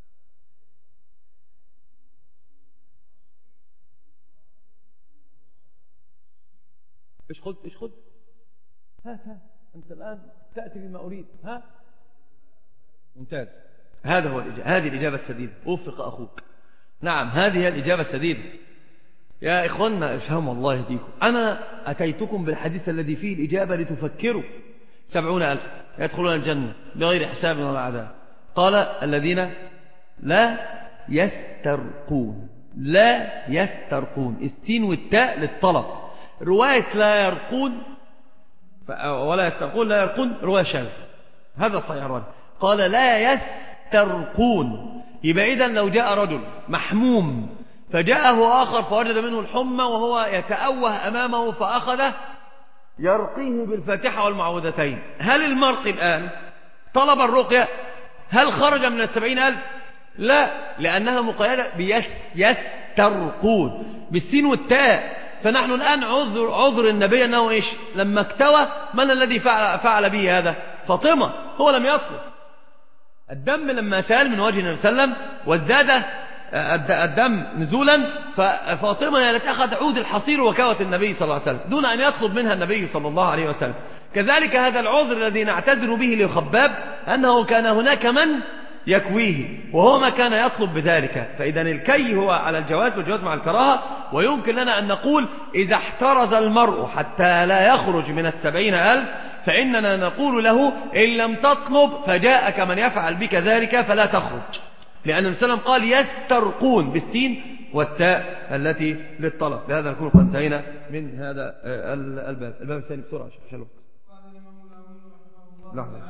Speaker 2: ايش قلت ايش قلت هات هات انت الآن تأتي بما أريد. ها ممتاز. هذا هو الإجابة. هذه الإجابة السديدة. أوفق أخوك. نعم هذه هي الإجابة السديدة. يا إخواننا افهموا الله يهديكم. أنا أتيتكم بالحديث الذي فيه الإجابة لتفكروا. سبعون ألف يدخلون الجنة بغير حساب ولا عذاب. قال الذين لا يسترقون. لا يسترقون، السين والتاء للطلب. رواية لا يرقون ولا يسترقون، لا يرقون رواية شاذة. هذا صحيح الرواية. قال لا يسترقون، يبقى إذن لو جاء رجل محموم فجاءه آخر فوجد منه الحمى وهو يتأوه أمامه فأخذه يرقيه بالفاتحة والمعوذتين، هل المرقي الآن طلب الرقية؟ هل خرج من السبعين ألف؟ لا، لأنها مقيدة بيس يسترقون بالسين والتاء. فنحن الآن عذر, عذر النبي أنه إيش؟ لما اكتوى من الذي فعل, فعل به هذا؟ فاطمة. هو لم يطلب الدم لما سال من وجه النبي صلى الله عليه وسلم وازداد الدم نزولا، ففاطمة هي التي أخذ عود الحصير وكوت النبي صلى الله عليه وسلم دون أن يطلب منها النبي صلى الله عليه وسلم. كذلك هذا العذر الذي نعتذر به للخباب أنه كان هناك من يكويه وهو ما كان يطلب بذلك. فإذا الكي هو على الجواز والجواز مع الكراهة. ويمكن لنا أن نقول إذا احترز المرء حتى لا يخرج من السبعين ألف فإننا نقول له إن لم تطلب فجاءك من يفعل بك ذلك فلا تخرج، لأن النبي صلى الله عليه وسلم قال يسترقون بالسين والتاء التي للطلب. بهذا نكون قد انتهينا من هذا الباب. الباب الثاني بسرعة عشان الوقت. لحظة.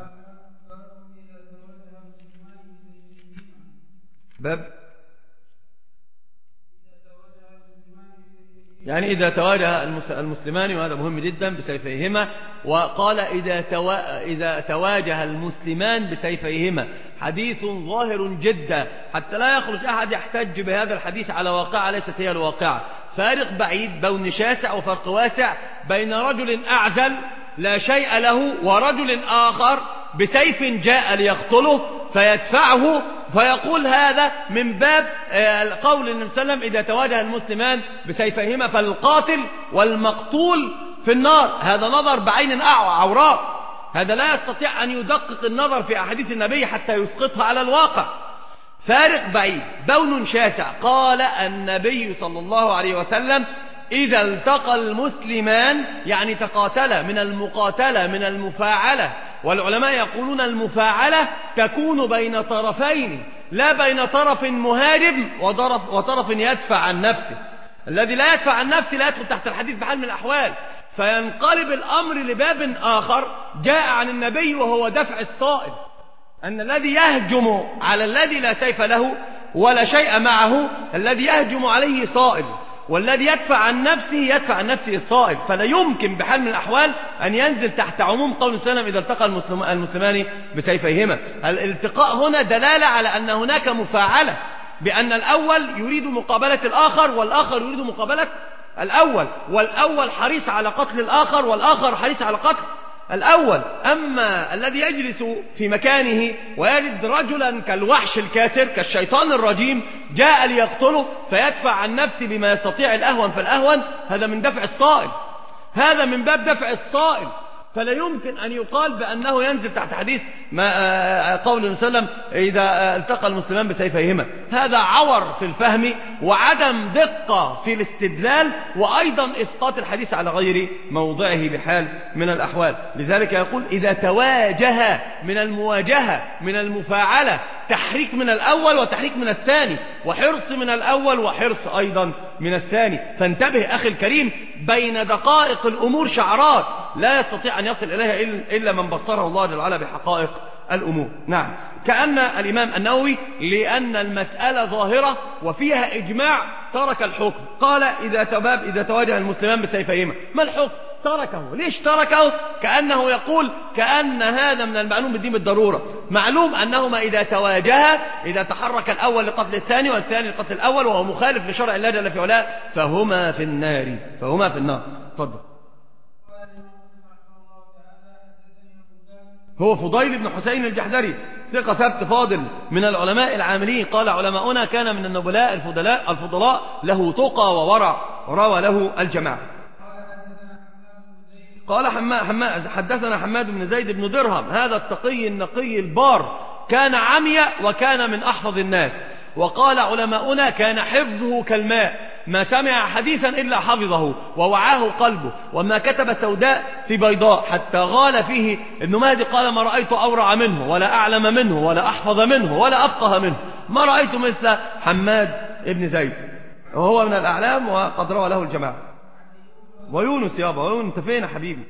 Speaker 2: باب يعني إذا تواجه المسلمان، وهذا مهم جدا، بسيفيهما. وقال إذا توا... إذا تواجه المسلمان بسيفيهما، حديث ظاهر جدا حتى لا يخرج أحد يحتج بهذا الحديث على واقعة ليست هي الواقعة. فارق بعيد، بون شاسع وفرق واسع بين رجل أعزل لا شيء له ورجل آخر بسيف جاء ليقتله فيدفعه، فيقول هذا من باب قول النبي صلى الله عليه وسلم إذا تواجه المسلمان بسيفيهما فالقاتل والمقتول في النار. هذا نظر بعين عوراء، هذا لا يستطيع أن يدقق النظر في أحاديث النبي حتى يسقطها على الواقع. فارق بعيد، بون شاسع. قال النبي صلى الله عليه وسلم إذا التقى المسلمان، يعني تقاتلا، من المقاتلة من المفاعلة. والعلماء يقولون المفاعلة تكون بين طرفين، لا بين طرف مهاجم وطرف يدفع عن نفسه. الذي لا يدفع عن نفسه لا يدخل تحت الحديث بحال من الأحوال. فينقلب الأمر لباب آخر جاء عن النبي وهو دفع الصائل، أن الذي يهجم على الذي لا سيف له ولا شيء معه، الذي يهجم عليه صائل، والذي يدفع عن نفسه يدفع عن نفسه الصائل. فلا يمكن بحال من الأحوال أن ينزل تحت عموم قول السلام إذا التقى المسلمان بسيفيهما. الالتقاء هنا دلالة على أن هناك مفاعلة، بأن الأول يريد مقابلة الآخر والآخر يريد مقابلة الأول، والأول حريص على قتل الآخر والآخر حريص على قتل الأول. أما الذي يجلس في مكانه ويجد رجلا كالوحش الكاسر كالشيطان الرجيم جاء ليقتله فيدفع عن نفسه بما يستطيع الأهون فالأهون، هذا من دفع الصائل، هذا من باب دفع الصائل. فلا يمكن أن يقال بأنه ينزل تحت حديث ما قول النبي صلى الله عليه وسلم إذا التقى المسلمان بسيفيهما. هذا عور في الفهم وعدم دقة في الاستدلال، وأيضا إسقاط الحديث على غير موضعه بحال من الأحوال. لذلك يقول إذا تواجه، من المواجهة من المفاعلة، تحريك من الأول وتحريك من الثاني، وحرص من الأول وحرص أيضا من الثاني. فانتبه أخي الكريم، بين دقائق الأمور شعرات لا يستطيع أن يصل إليها إلا من بصره الله جل وعلا بحقائق الأمور. نعم، كأن الإمام النووي لأن المسألة ظاهرة وفيها إجماع ترك الحكم. قال إذا تباب إذا تواجه المسلمان بسيفيهما، ما الحكم؟ تركه. ليش تركه؟ كأنه يقول كأن هذا من المعلوم بالدين بالضرورة. معلوم أنهما إذا تواجها، إذا تحرك الأول لقتل الثاني والثاني لقتل الأول وهو مخالف لشرع الله جل في علاه، فهما في النار، فهما في النار. تفضل. هو فضيل بن حسين الجحدري، ثقة ثبت فاضل من العلماء العاملين. قال علماؤنا كان من النبلاء الفضلاء الفضلاء له تقى وورع، روى له الجماعة. قال حماد حدثنا حماد بن زيد بن درهم، هذا التقي النقي البار كان عمي وكان من أحفظ الناس. وقال علماؤنا كان حفظه كالماء، ما سمع حديثا إلا حفظه ووعاه قلبه، وما كتب سوداء في بيضاء حتى غال فيه ابن مهدي. قال ما رأيت أورع منه ولا أعلم منه ولا أحفظ منه ولا أفقه منه، ما رأيت مثل حماد بن زيد، وهو من الأعلام وقد روى له الجماعة. ويونس يابا، ويونس انت فين يا حبيبي؟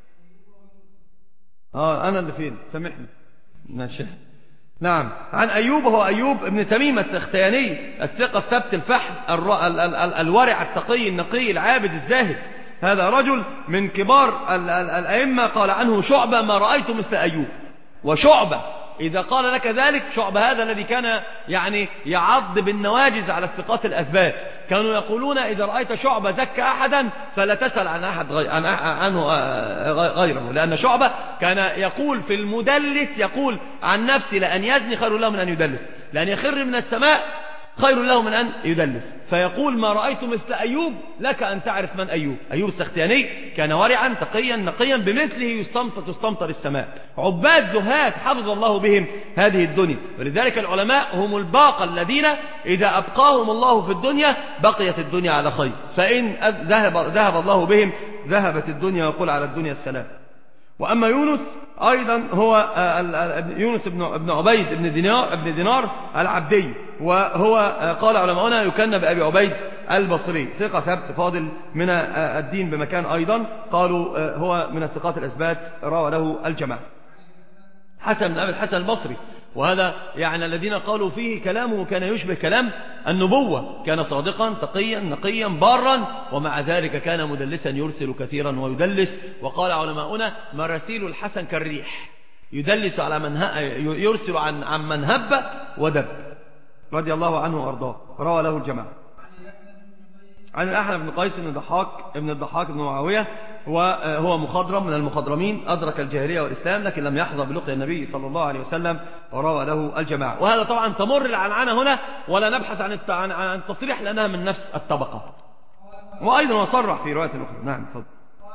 Speaker 2: اه انا اللي فين، سامحني. ماشي. نعم، عن ايوب، هو ايوب ابن تميم السختياني الثقة الثبت الفحم الر... ال... ال... ال... الورع التقي النقي العابد الزاهد. هذا رجل من كبار ال... ال... الائمة. قال عنه شعبة ما رأيت مثل ايوب. وشعبة إذا قال لك ذلك، شعبة هذا الذي كان يعني يعض بالنواجز على الثقات الأثبات، كانوا يقولون إذا رأيت شعبة زكى أحدا فلا تسأل عن أحد غير عن عنه غيره، لأن شعبة كان يقول في المدلس، يقول عن نفسي لأن يزني خير له من أن يدلس، لأن يخر من السماء خير له من أن يدلس. فيقول ما رأيت مثل أيوب، لك أن تعرف من أيوب. أيوب السختياني كان ورعا تقيا نقيا، بمثله يستمطر تستمطر السماء. عباد زهاد حفظ الله بهم هذه الدنيا. ولذلك العلماء هم الباقى الذين إذا أبقاهم الله في الدنيا بقيت الدنيا على خير، فإن ذهب, ذهب الله بهم ذهبت الدنيا، وقل على الدنيا السلام. وأما يونس أيضا هو يونس بن عبيد بن دينار, بن دينار العبدي، وهو قال علماؤنا يكنى بأبي عبيد البصري، ثقة ثبت فاضل من الدين بمكان أيضا، قالوا هو من الثقات الأثبات روى له الجماعة. حسن بن أبي الحسن البصري، وهذا يعني الذين قالوا فيه كلامه كان يشبه كلام النبوة، كان صادقا تقيا نقيا بارا، ومع ذلك كان مدلسا يرسل كثيرا ويدلس. وقال علماؤنا مراسيل الحسن كالريح، يدلس على من يرسل عن عن من هب ودب، رضي الله عنه وارضاه، روى له الجماعة. عن الأحنف بن قيس بن الضحاك ابن الضحاك بن معاوية، وهو مخضرم من المخضرمين، أدرك الجاهلية والإسلام لكن لم يحظى بلقي النبي صلى الله عليه وسلم، وروى له الجماعة. وهذا طبعا تمر العنعنة هنا ولا نبحث عن عن التصريح لأنها من نفس الطبقة. وأيضا وصرح في رواية أخرى. نعم تفضل.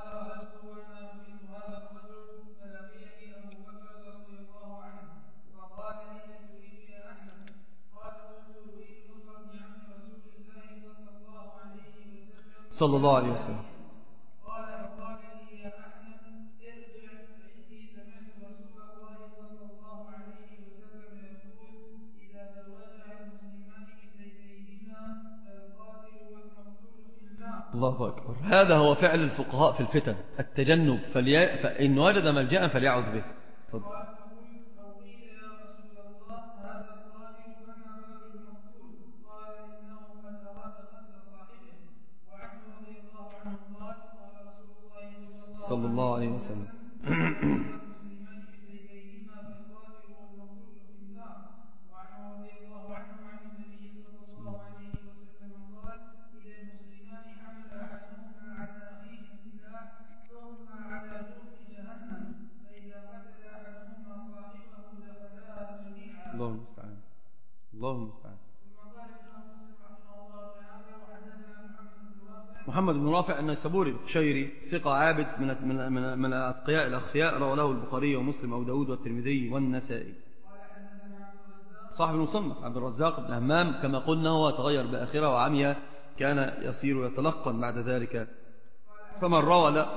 Speaker 2: صلى الله عليه وسلم. الله أكبر. هذا هو فعل الفقهاء في الفتن، التجنب، فلي... فإن وجد ملجأ فليعوذ به. فضل. صلى الله عليه وسلم. الله المستعان. الله المستعان. محمد بن رافع النيسابوري الشيري، ثقة عابد من من من, من الأتقياء الأخفياء، رواه له البخاري ومسلم وأبو داود والترمذي والنسائي. صاحب المصنف عبد الرزاق بن همام كما قلنا هو تغير بآخرة وعمي، كان يصير يتلقن بعد ذلك، فمن روى لا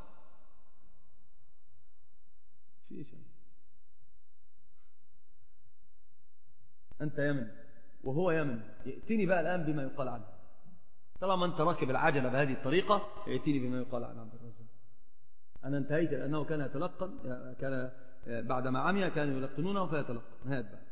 Speaker 2: أنت يمن وهو يمن، ائتني بقى الآن بما يقال عنه. طالما أنت راكب العجلة بهذه الطريقة ائتني بما يقال عن عبد الرزاق. أنا انتهيت لأنه كان يتلقن، كان بعدما عمي كانوا يلقنونه فيتلقن. هات بقى،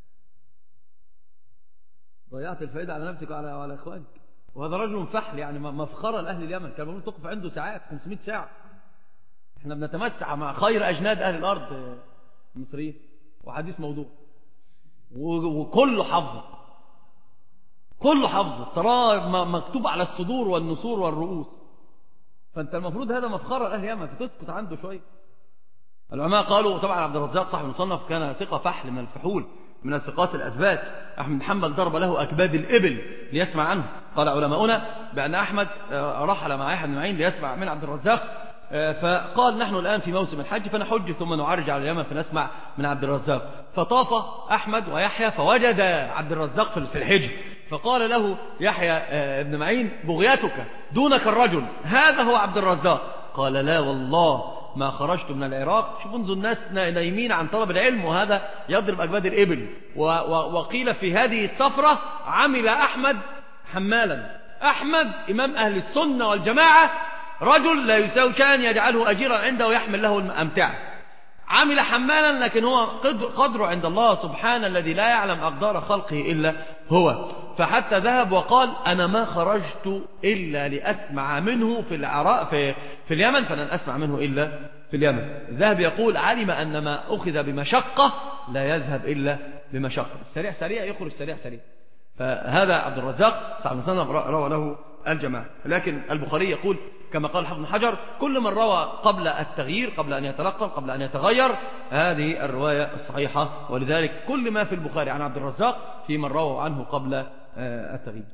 Speaker 2: ضيعت الفائدة على نفسك وعلى وعلى إخوانك. وهذا رجل فحل يعني مفخرة لأهل اليمن، كان المفروض تقف عنده ساعات، خمسمائة ساعة. احنا بنتمسع مع خير أجناد أهل الأرض المصريين، وحديث موضوع وكله حفظه، كله حفظه، تراه مكتوب على الصدور والنسور والرؤوس. فأنت المفروض هذا مفخرة لأهل اليمن، فتسكت عنده شوية. العلماء قالوا طبعا عبد الرزاق صاحب المصنف كان ثقة فحل من الفحول، من الثقات الأثبات. أحمد بن حنبل ضرب له أكباد الإبل ليسمع عنه. قال علماؤنا بأن أحمد رحل مع يحيى بن معين ليسمع من عبد الرزاق، فقال نحن الآن في موسم الحج فنحج ثم نعرج على اليمن فنسمع من عبد الرزاق. فطاف أحمد ويحيى فوجد عبد الرزاق في الحج، فقال له يحيى بن معين بغيتك دونك الرجل، هذا هو عبد الرزاق. قال لا والله ما خرجت من العراق. شوفوا انظروا الناس نايمين عن طلب العلم وهذا يضرب أكباد الإبل. وقيل في هذه السفرة عمل أحمد حمالا. أحمد إمام أهل السنة والجماعة، رجل لا يساوي شيئا يجعله أجيرا عنده ويحمل له الأمتعة. عمل حمالا لكن هو قدره عند الله سبحانه الذي لا يعلم أقدار خلقه إلا هو. فحتى ذهب وقال أنا ما خرجت إلا لأسمع منه في العراق في, في اليمن، فلن أسمع منه إلا في اليمن. الذهب يقول علم أن ما أخذ بمشقة لا يذهب إلا بمشقة. السريع سريع يخرج سريع سريع. فهذا عبد الرزاق صاحب المصنف روى له الجماعة. لكن البخاري يقول كما قال حافظ بن حجر كل من روى قبل التغيير، قبل أن يتلقن، قبل أن يتغير، هذه الرواية الصحيحة. ولذلك كل ما في البخاري عن عبد الرزاق في من روى عنه قبل التغيير.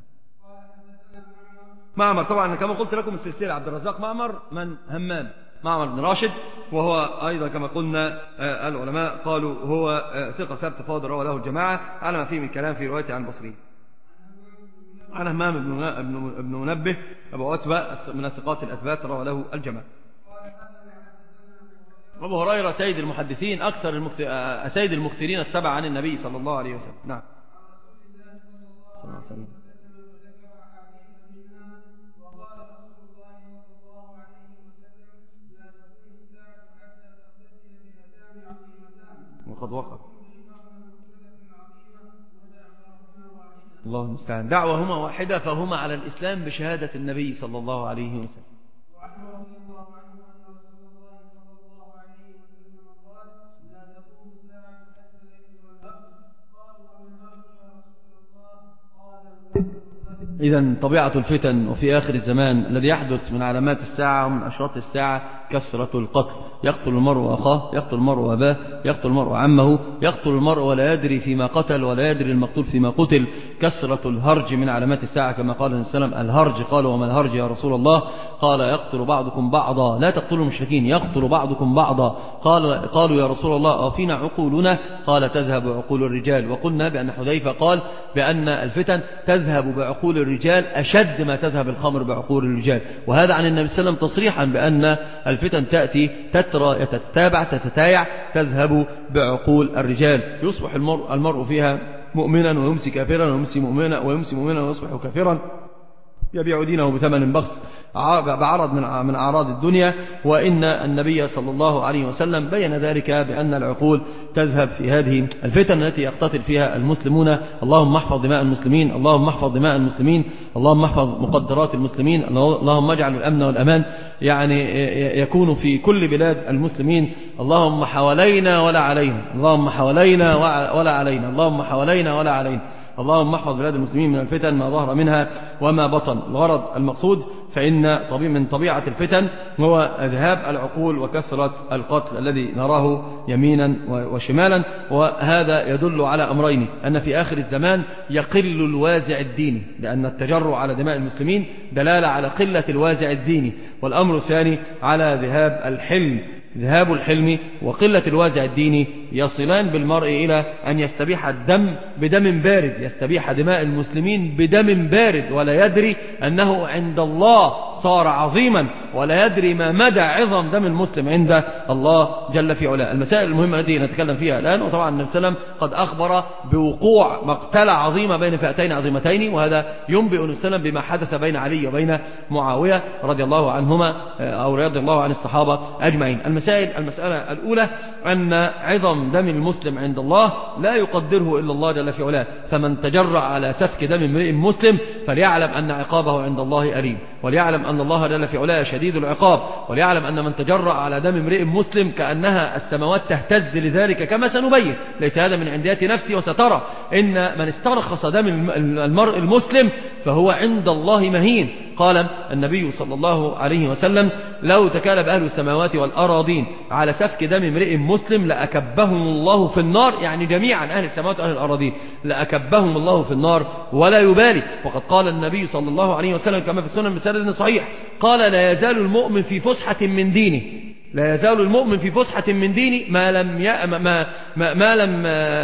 Speaker 2: معمر طبعا كما قلت لكم السلسلة عبد الرزاق معمر من همام، معمر بن راشد، وهو أيضا كما قلنا العلماء قالوا هو ثقة ثبت فاضل روى له الجماعة على ما فيه من كلام في روايته عن البصري. عن همام بن منبه أبو عتبة من الثقات الأثبات روى له الجماعة. أبو هريرة سيد المحدثين أكثر المكثر... سيد المكثرين السبع عن النبي صلى الله عليه وسلم. نعم. صلى الله عليه وسلم. وقد وقع. الله المستعان. دعوهما واحدة فهما على الإسلام بشهادة النبي صلى الله عليه وسلم. إذن طبيعة الفتن وفي آخر الزمان الذي يحدث من علامات الساعة ومن أشراط الساعة كثرة القتل. يقتل المرء أخاه، يقتل المرء أباه، يقتل المرء عمه، يقتل المرء ولا يدري فيما قتل ولا يدري المقتول فيما قتل. كثرة الهرج من علامات الساعة كما قال النبي صلى الله عليه وسلم. الهرج قالوا وما الهرج يا رسول الله؟ قال يقتل بعضكم بعضا. لا تقتلوا المشركين، يقتل بعضكم بعضا. قال قالوا يا رسول الله أفينا عقولنا؟ قال تذهب عقول الرجال. وقلنا بأن حذيفة قال بأن الفتن تذهب بعقول الرجال أشد ما تذهب الخمر بعقول الرجال. وهذا عن النبي صلى الله عليه وسلم تصريحا بأن الفتن تأتي تترى تتتابع تتتايع تذهب بعقول الرجال. يصبح المرء, المرء فيها مؤمنا ويمسي كافرا ويمسي مؤمنا ويمسي مؤمنا ويصبح كافرا، يبيع دينه بثمن بخس بعرض من أعراض الدنيا. وإن النبي صلى الله عليه وسلم بين ذلك بأن العقول تذهب في هذه الفتن التي يقتتل فيها المسلمون. اللهم احفظ دماء المسلمين، اللهم احفظ دماء المسلمين، اللهم احفظ مقدرات المسلمين، اللهم اجعل الأمن والأمان يعني يكون في كل بلاد المسلمين. اللهم حوالينا ولا علينا، اللهم حوالينا ولا علينا، اللهم حوالينا ولا علينا. اللهم احفظ بلاد المسلمين من الفتن ما ظهر منها وما بطن. الغرض المقصود فإن من طبيعة الفتن هو ذهاب العقول وكثرة القتل الذي نراه يمينا وشمالا. وهذا يدل على أمرين: أن في آخر الزمان يقل الوازع الديني، لأن التجرع على دماء المسلمين دلالة على قلة الوازع الديني. والأمر الثاني على ذهاب الحلم، ذهاب الحلم وقلة الوازع الديني يصلان بالمرء إلى أن يستبيح الدم بدم بارد، يستبيح دماء المسلمين بدم بارد، ولا يدري أنه عند الله صار عظيما، ولا يدري ما مدى عظم دم المسلم عند الله جل في علاه. المسائل المهمة التي نتكلم فيها الآن، وطبعا النبي صلى الله عليه وسلم قد أخبر بوقوع مقتلة عظيمة بين فئتين عظيمتين، وهذا ينبئ النبي صلى الله عليه وسلم بما حدث بين علي وبين معاوية رضي الله عنهما أو رضي الله عن الصحابة أجمعين. المسائل المسألة الأولى أن عظم دم المسلم عند الله لا يقدره إلا الله جل في علاه، فمن تجرع على سفك دم امرئ مسلم فليعلم أن عقابه عند الله أليم، وليعلم أن الله جل في علاه شديد العقاب، وليعلم أن من تجرع على دم امرئ مسلم كأنها السماوات تهتز لذلك كما سنبين. ليس هذا من عنديات نفسي، وسترى إن من استرخص دم المرء المسلم فهو عند الله مهين. قال النبي صلى الله عليه وسلم: لو تكالب أهل السماوات والأراضين على سفك دم امرئ مسلم لأكبهم الله في النار، يعني جميعا أهل السماوات وأهل الأراضين لأكبهم الله في النار ولا يبالي. وقد قال النبي صلى الله عليه وسلم كما في السنن بسند صحيح، قال: لا يزال المؤمن في فسحة من دينه، لا يزال المؤمن في فسحة من دينه ما لم ي... ما ما, ما, ما لم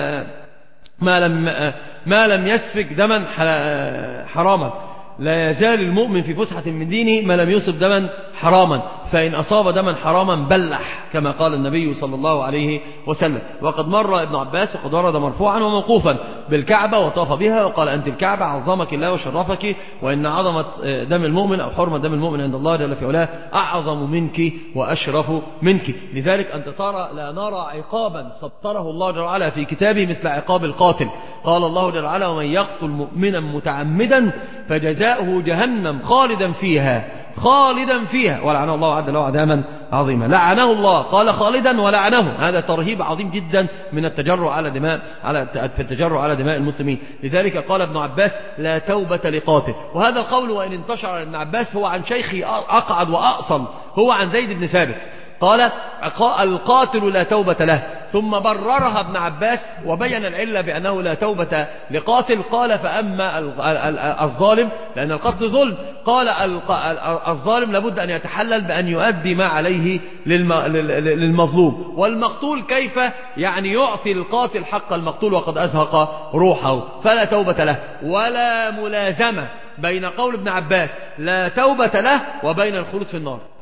Speaker 2: ما لم ما لم يسفك دما حراما. لا يزال المؤمن في فسحة من دينه ما لم يصب دما حراما، فإن أصاب دما حراما بلح كما قال النبي صلى الله عليه وسلم. وقد مر ابن عباس وقد ورد مرفوعا وموقوفا بالكعبة وطاف بها وقال: أنت الكعبة عظمك الله وشرفك، وإن عظمة دم المؤمن أو حرمة دم المؤمن عند الله جل في علاه أعظم منك وأشرف منك. لذلك أنت ترى لا نرى عقابا سطره الله جل وعلا في كتابه مثل عقاب القاتل. قال الله جل وعلا: ومن يقتل مؤمنا متعمدا فجزاؤه جهنم خالدا فيها خالدا فيها ولعنه الله وعد له عذابا عظيما. لعنه الله، قال خالدا ولعنه. هذا ترهيب عظيم جدا من التجرع على دماء على في التجرع على دماء المسلمين. لذلك قال ابن عباس: لا توبة لقاتل. وهذا القول وإن انتشر على ابن عباس هو عن شيخي أقعد وأأصل، هو عن زيد بن ثابت، قال: القاتل لا توبة له. ثم بررها ابن عباس وبين العلة بأنه لا توبة لقاتل. قال: فأما الظالم، لأن القتل ظلم، قال: الظالم لابد أن يتحلل بأن يؤدي ما عليه للمظلوم، والمقتول كيف يعني يعطي القاتل حق المقتول وقد أزهق روحه، فلا توبة له. ولا ملازمة بين قول ابن عباس لا توبة له وبين الخلود في النار.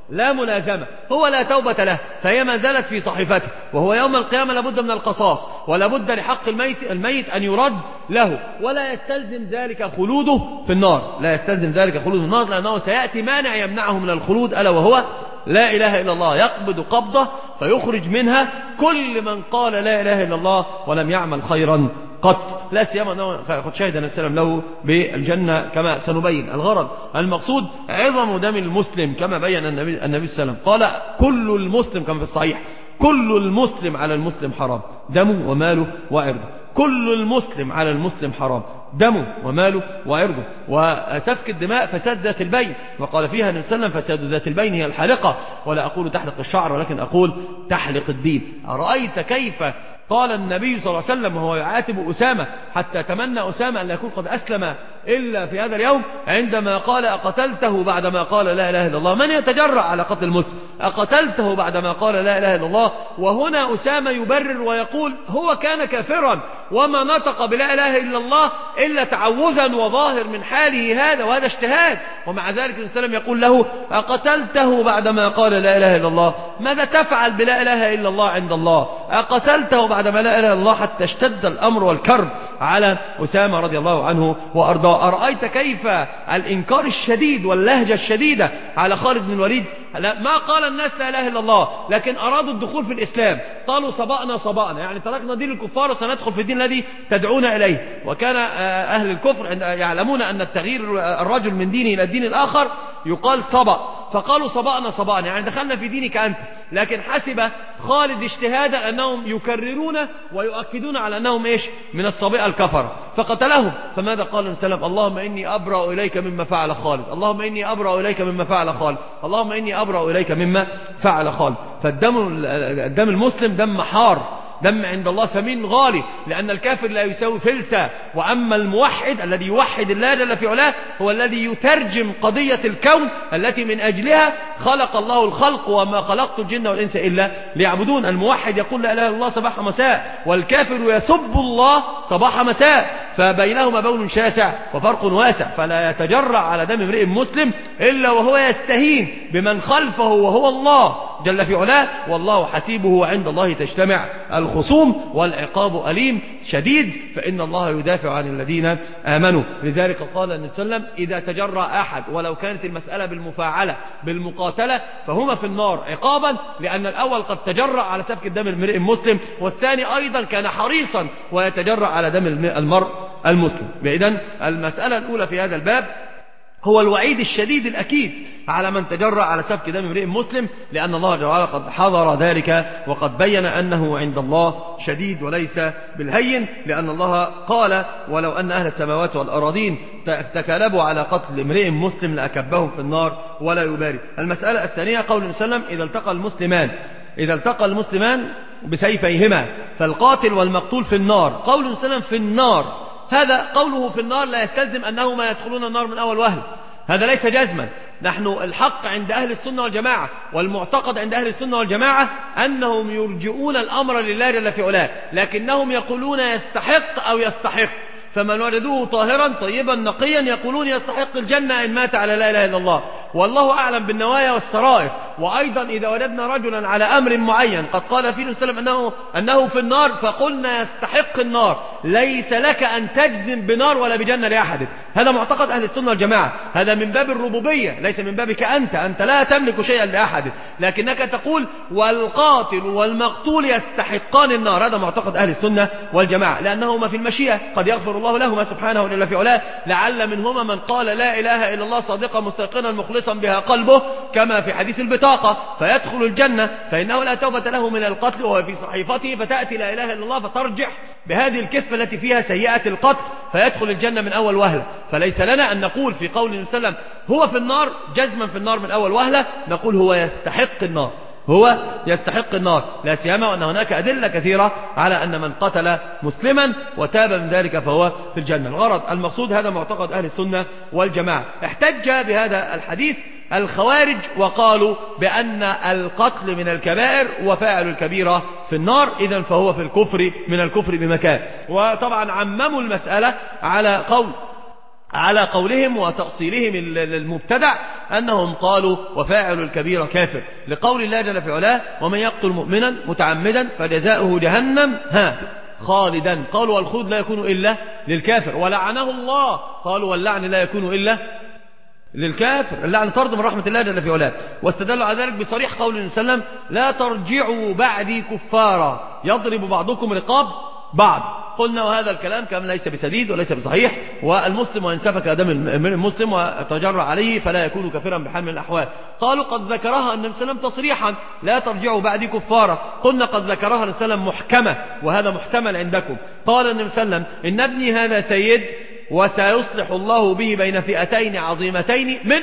Speaker 2: لا ملازمة، هو لا توبة له، فهي ما زالت في صحيفته، وهو يوم القيامة لابد من القصاص، ولابد لحق الميت, الميت أن يرد له، ولا يستلزم ذلك خلوده في النار، لا يستلزم ذلك خلوده في النار، لأنه سيأتي مانع يمنعه من الخلود، ألا وهو لا إله إلا الله، يقبض قبضة فيخرج منها كل من قال لا إله إلا الله ولم يعمل خيرا قط، لا سيما أنه قد شهد النبي صلى الله عليه وسلم له بالجنة كما سنبين. الغرض المقصود عظم دم المسلم كما بين النبي النبي صلى الله عليه وسلم، قال كل المسلم كما في الصحيح كل المسلم على المسلم حرام دمه وماله وعرضه، كل المسلم على المسلم حرام دمه وماله وعرضه. وسفك الدماء فساد ذات البين، وقال فيها النبي صلى الله عليه وسلم فساد ذات البين هي الحالقة، ولا أقول تحلق الشعر ولكن أقول تحلق الدين. أرأيت كيف قال النبي صلى الله عليه وسلم وهو يعاتب أسامة حتى تمنى أسامة أن لا يكون قد أسلم إلا في هذا اليوم، عندما قال أقتلته بعدما قال لا إله إلا الله؟ من يتجرأ على قتل المسلم؟ أقتلته بعدما قال لا إله إلا الله؟ وهنا أسامة يبرر ويقول هو كان كافرا وما نطق بلا إله إلا الله إلا تعوذا وظاهر من حاله هذا، وهذا اجتهاد، ومع ذلك النبي صلى الله عليه وسلم يقول له أقتلته بعدما قال لا إله إلا الله؟ ماذا تفعل بلا إله إلا الله عند الله؟ أقتلته بعدما لا إله إلا الله؟ حتى اشتد الأمر والكرب على أسامة رضي الله عنه وأرضاه. أرأيت كيف الإنكار الشديد واللهجة الشديدة على خالد بن الوليد؟ ما قال الناس لا إله إلا الله، لكن أرادوا الدخول في الإسلام، قالوا صبأنا صبأنا، يعني تركنا دين الكفار وسندخل في الدين الذي تدعون إليه. وكان أهل الكفر يعلمون أن التغيير الرجل من دينه إلى الدين الآخر يقال صبأ، فقالوا صبأنا صبأنا يعني دخلنا في دينك أنت، لكن حسب خالد اجتهادا أنهم يكررون ويؤكدون على أنهم إيش من الصبئة الكفر، فقتلهم. فماذا قال النبي صلى الله عليه وسلم؟ اللهم إني أبرأ إليك مما فعل خالد، اللهم إني أبرأ إليك مما فعل خالد، اللهم إني أبرأ إليك مما فعل خالد. فالدم الدم المسلم دم حار، دم عند الله ثمين غالي، لأن الكافر لا يساوي فلسة. وأما الموحد الذي يوحد الله جل في علاه هو الذي يترجم قضية الكون التي من أجلها خلق الله الخلق، وما خلقت الجن والإنس إلا ليعبدون. الموحد يقول لا إله إلا الله صباح مساء، والكافر يسب الله صباح مساء، فبينهما بون شاسع وفرق واسع. فلا يتجرأ على دم امرئ مسلم إلا وهو يستهين بمن خلفه وهو الله جل في علاه، والله حسيبه وعند الله تجتمع الخصوم، والعقاب أليم شديد، فإن الله يدافع عن الذين آمنوا. لذلك قال النبي صلى الله عليه وسلم إذا تجرأ أحد ولو كانت المسألة بالمفاعلة بالمقاتلة فهما في النار عقابا، لأن الأول قد تجرأ على سفك الدم المرء المسلم، والثاني أيضا كان حريصا ويتجرأ على دم المرء المسلم. إذن المسألة الأولى في هذا الباب هو الوعيد الشديد الأكيد على من تجرأ على سفك دم امرئ مسلم، لأن الله جل وعلا قد حضر ذلك وقد بين أنه عند الله شديد وليس بالهين، لأن الله قال ولو أن أهل السماوات والأراضين تكالبوا على قتل امرئ مسلم لأكبهم في النار ولا يبالي. المسألة الثانية قول النبي صلى الله عليه وسلم إذا التقى المسلمان إذا التقى المسلمان بسيفيهما فالقاتل والمقتول في النار. قول النبي صلى الله عليه وسلم في النار، هذا قوله في النار لا يستلزم أنهما يدخلون النار من أول وهلة، هذا ليس جزما. نحن الحق عند أهل السنة والجماعة والمعتقد عند أهل السنة والجماعة أنهم يرجئون الأمر لله جل في علاه، لكنهم يقولون يستحق أو يستحق، فمن وجدوه طاهرا طيبا نقيا يقولون يستحق الجنة إن مات على لا إله إلا الله، والله أعلم بالنوايا والسرائر. وأيضا إذا وجدنا رجلا على أمر معين قد قال فيه النبي صلى الله عليه وسلم أنه, أنه في النار فقلنا يستحق النار، ليس لك أن تجزم بنار ولا بجنة لأحد. هذا معتقد أهل السنة والجماعة، هذا من باب الربوبية ليس من بابك أنت، أنت لا تملك شيئا لأحد، لكنك تقول والقاتل والمقتول يستحقان النار. هذا معتقد أهل السنة والجماعة، لأنهما في المشيئة قد يغفر الله لهما سبحانه وتعالى في علاه، لعل منهما من قال لا إله إلا الله صادقا مستيقنا مخلصا بها قلبه كما في حديث البطاقة فيدخل الجنة، فإنه لا توبة له من القتل وهو في صحيفته، فتأتي لا إله إلا الله فترجح بهذه الكفة التي فيها سيئة القتل فيدخل الجنة من أول وهلة. فليس لنا أن نقول في قول النبي صلى الله عليه وسلم هو في النار جزما في النار من أول وهلة، نقول هو يستحق النار، هو يستحق النار، لا سيما وأن هناك أدلة كثيرة على أن من قتل مسلما وتاب من ذلك فهو في الجنة. الغرض المقصود هذا معتقد أهل السنة والجماعة. احتج بهذا الحديث الخوارج وقالوا بأن القتل من الكبائر وفاعل الكبيرة في النار، إذن فهو في الكفر من الكفر بمكان. وطبعا عمموا المسألة على قول على قولهم وتأصيلهم المبتدع أنهم قالوا وفاعل الكبير كافر، لقول الله جل في علاه ومن يقتل مؤمنا متعمدا فجزاؤه جهنم ها خالدا. قالوا والخلد لا يكون إلا للكافر، ولعنه الله. قالوا واللعن لا يكون إلا للكافر، اللعن طرد من رحمة الله جل في علاه. واستدلوا على ذلك بصريح قول النبي صلى الله عليه وسلم لا ترجعوا بعدي كفارا يضرب بعضكم رقاب بعض. قلنا وهذا الكلام كلام ليس بسديد وليس بصحيح، والمسلم وإن سفك دم المسلم وتجرع عليه فلا يكون كافرا بحال من الأحوال. قالوا قد ذكرها النبي صلى الله عليه وسلم تصريحا لا ترجعوا بعدي كفارا. قلنا قد ذكرها النبي صلى الله عليه وسلم محكمة وهذا محتمل عندكم. قال النبي صلى الله عليه وسلم إن ابني هذا سيد وسيصلح الله به بين فئتين عظيمتين من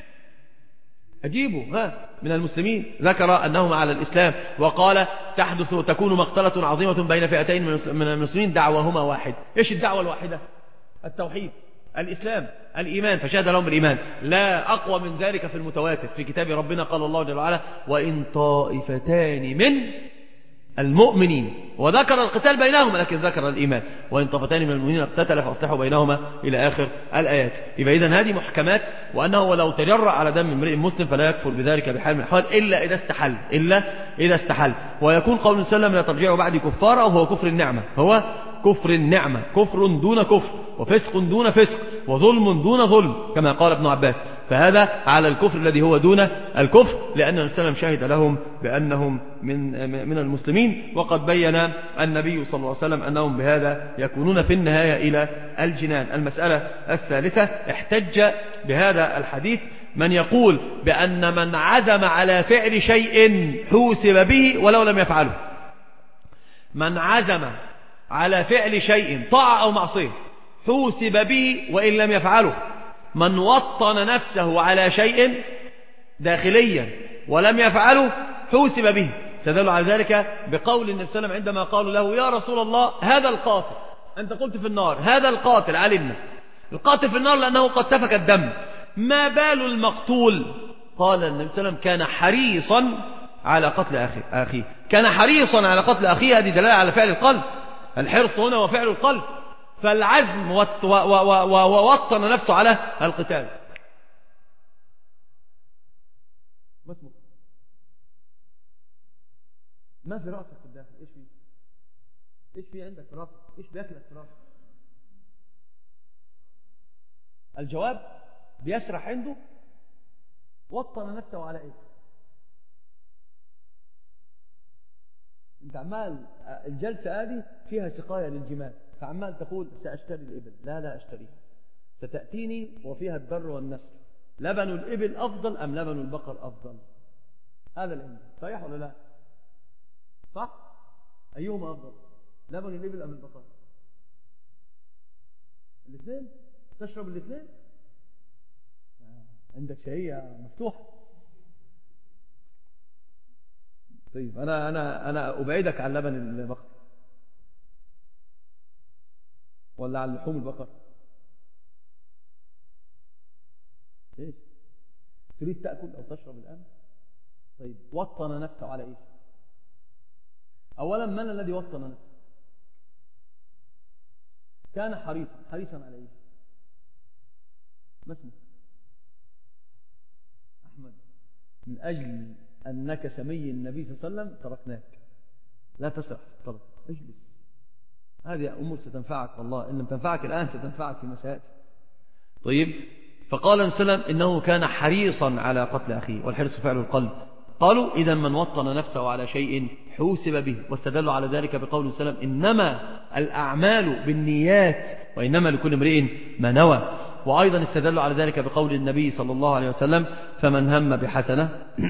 Speaker 2: أجيبوا ها من المسلمين. ذكر أنهم على الإسلام، وقال تحدث وتكون مقتلة عظيمة بين فئتين من المسلمين دعوهما واحد. إيش الدعوة الواحدة؟ التوحيد، الإسلام، الإيمان، فشهد لهم بالإيمان. لا أقوى من ذلك في المتواتر في كتاب ربنا. قال الله جل وعلا وإن طائفتان من المؤمنين، وذكر القتال بينهما لكن ذكر الإيمان. وإن طائفتان من المؤمنين اقتتل فأصلحوا بينهما إلى آخر الآيات. يبقى إذن هذه محكمات، وأنه ولو تجرأ على دم امرئ مسلم فلا يكفر بذلك بحال من الأحوال إلا إذا استحل إلا إذا استحل. ويكون قول النبي صلى الله عليه وسلم لا ترجعوا بعدي كفارا وهو كفر النعمة، هو كفر النعمة، كفر دون كفر وفسق دون فسق وظلم دون ظلم كما قال ابن عباس. فهذا على الكفر الذي هو دون الكفر، لأن النبي صلى الله عليه وسلم شهد لهم بأنهم من من المسلمين، وقد بين النبي صلى الله عليه وسلم أنهم بهذا يكونون في النهاية إلى الجنان. المسألة الثالثة احتج بهذا الحديث من يقول بأن من عزم على فعل شيء حوسب به ولو لم يفعله. من عزم على فعل شيء طاعة أو معصية حوسب به وإن لم يفعله. من وطن نفسه على شيء داخليا ولم يفعله حوسب به. سدلوا على ذلك بقول النبي صلى الله عليه وسلم عندما قالوا له يا رسول الله هذا القاتل، أنت قلت في النار هذا القاتل، علمنا القاتل في النار لأنه قد سفك الدم، ما بال المقتول؟ قال النبي صلى الله عليه وسلم كان حريصا على قتل أخيه. كان حريصا على قتل أخيه، هذه دلالة على فعل القلب. الحرص هنا وفعل القلب، فالعزم ووطن نفسه على القتال. ما في رأسك في الداخل؟ ايش في ايش في عندك في رأسك؟ ايش بياكلك في رأسك؟ الجواب بيسرح عنده وطن نفسه على ايه؟ انت عمال الجلسة هذه فيها سقاية للجمال، فعمال تقول سأشتري الإبل، لا لا أشتريها، ستأتيني وفيها الدر والنسل، لبن الإبل أفضل أم لبن البقر أفضل؟ هذا العلم صحيح ولا لا؟ صح؟ أيهما أفضل؟ لبن الإبل أم البقر؟ الاثنين؟ تشرب الاثنين؟ عندك شهية مفتوحة. طيب أنا أنا أنا أبعدك عن لبن البقر ولا عن لحوم البقر؟ إيش؟ تريد تأكل أو تشرب الآن؟ طيب وطن نفسه على إيش؟ أولا من الذي وطن نفسه؟ كان حريصا حريصا على إيش؟ ما اسمه؟ أحمد. من أجل أنك سمي النبي صلى الله عليه وسلم تركناك، لا تسرح في الطلب، اجلس، هذه أمور ستنفعك والله، إن لم تنفعك الآن ستنفعك في مسائل. طيب فقال النبي صلى الله عليه وسلم إنه كان حريصا على قتل أخيه، والحرص فعل القلب. قالوا إذا من وطن نفسه على شيء حوسب به، واستدلوا على ذلك بقول النبي صلى الله عليه وسلم إنما الأعمال بالنيات وإنما لكل امرئ ما نوى. وأيضا استدلوا على ذلك بقول النبي صلى الله عليه وسلم فمن هم بحسنة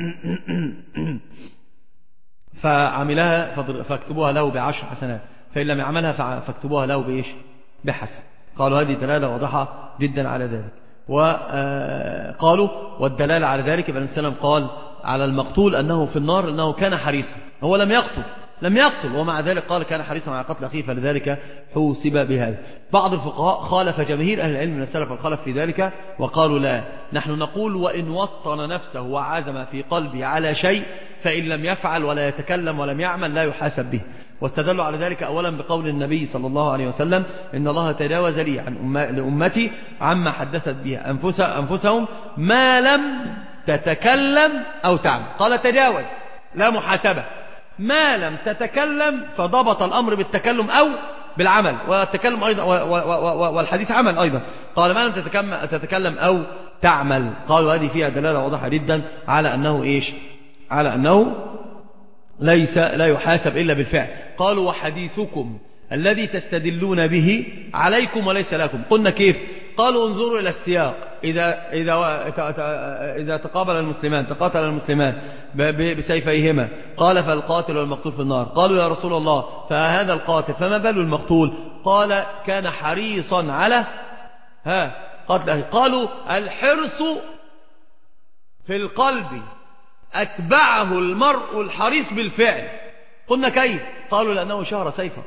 Speaker 2: فعملها فاكتبوها له بعشر حسنات، فإن لم يعملها فاكتبوها له بإيش؟ بحسن. قالوا هذه دلالة واضحة جدا على ذلك. وقالوا والدلالة على ذلك بأن النبي صلى الله عليه وسلم قال على المقتول أنه في النار أنه كان حريصا، هو لم يقتل لم يقتل، ومع ذلك قال كان حريصا على قتل أخيه فلذلك حوسب بهذا. بعض الفقهاء خالف جماهير أهل العلم من السلف والخلف في ذلك وقالوا لا، نحن نقول وإن وطن نفسه وعزم في قلبه على شيء فإن لم يفعل ولا يتكلم ولم يعمل لا يحاسب به. واستدلوا على ذلك أولا بقول النبي صلى الله عليه وسلم إن الله تجاوز لي عن لأمتي عما حدثت به أنفسهم ما لم تتكلم أو تعمل. قال تجاوز لا محاسبة، ما لم تتكلم فضبط الأمر بالتكلم أو بالعمل، والتكلم أيضا والحديث عمل أيضا. قال ما لم تتكلم أو تعمل. قالوا هذه فيها دلالة واضحة جدا على أنه إيش؟ على أنه ليس لا يحاسب إلا بالفعل. قالوا وحديثكم الذي تستدلون به عليكم وليس لكم. قلنا كيف؟ قالوا انظروا إلى السياق، إذا, إذا, إذا تقابل المسلمان تقاتل المسلمان بسيفيهما قال فالقاتل والمقتول في النار. قالوا يا رسول الله فهذا القاتل فما بال المقتول؟ قال كان حريصا على ها قتل أخيه. قالوا الحرص في القلب أتبعه المرء الحريص بالفعل. قلنا كيف؟ قالوا لأنه شهر سيفا.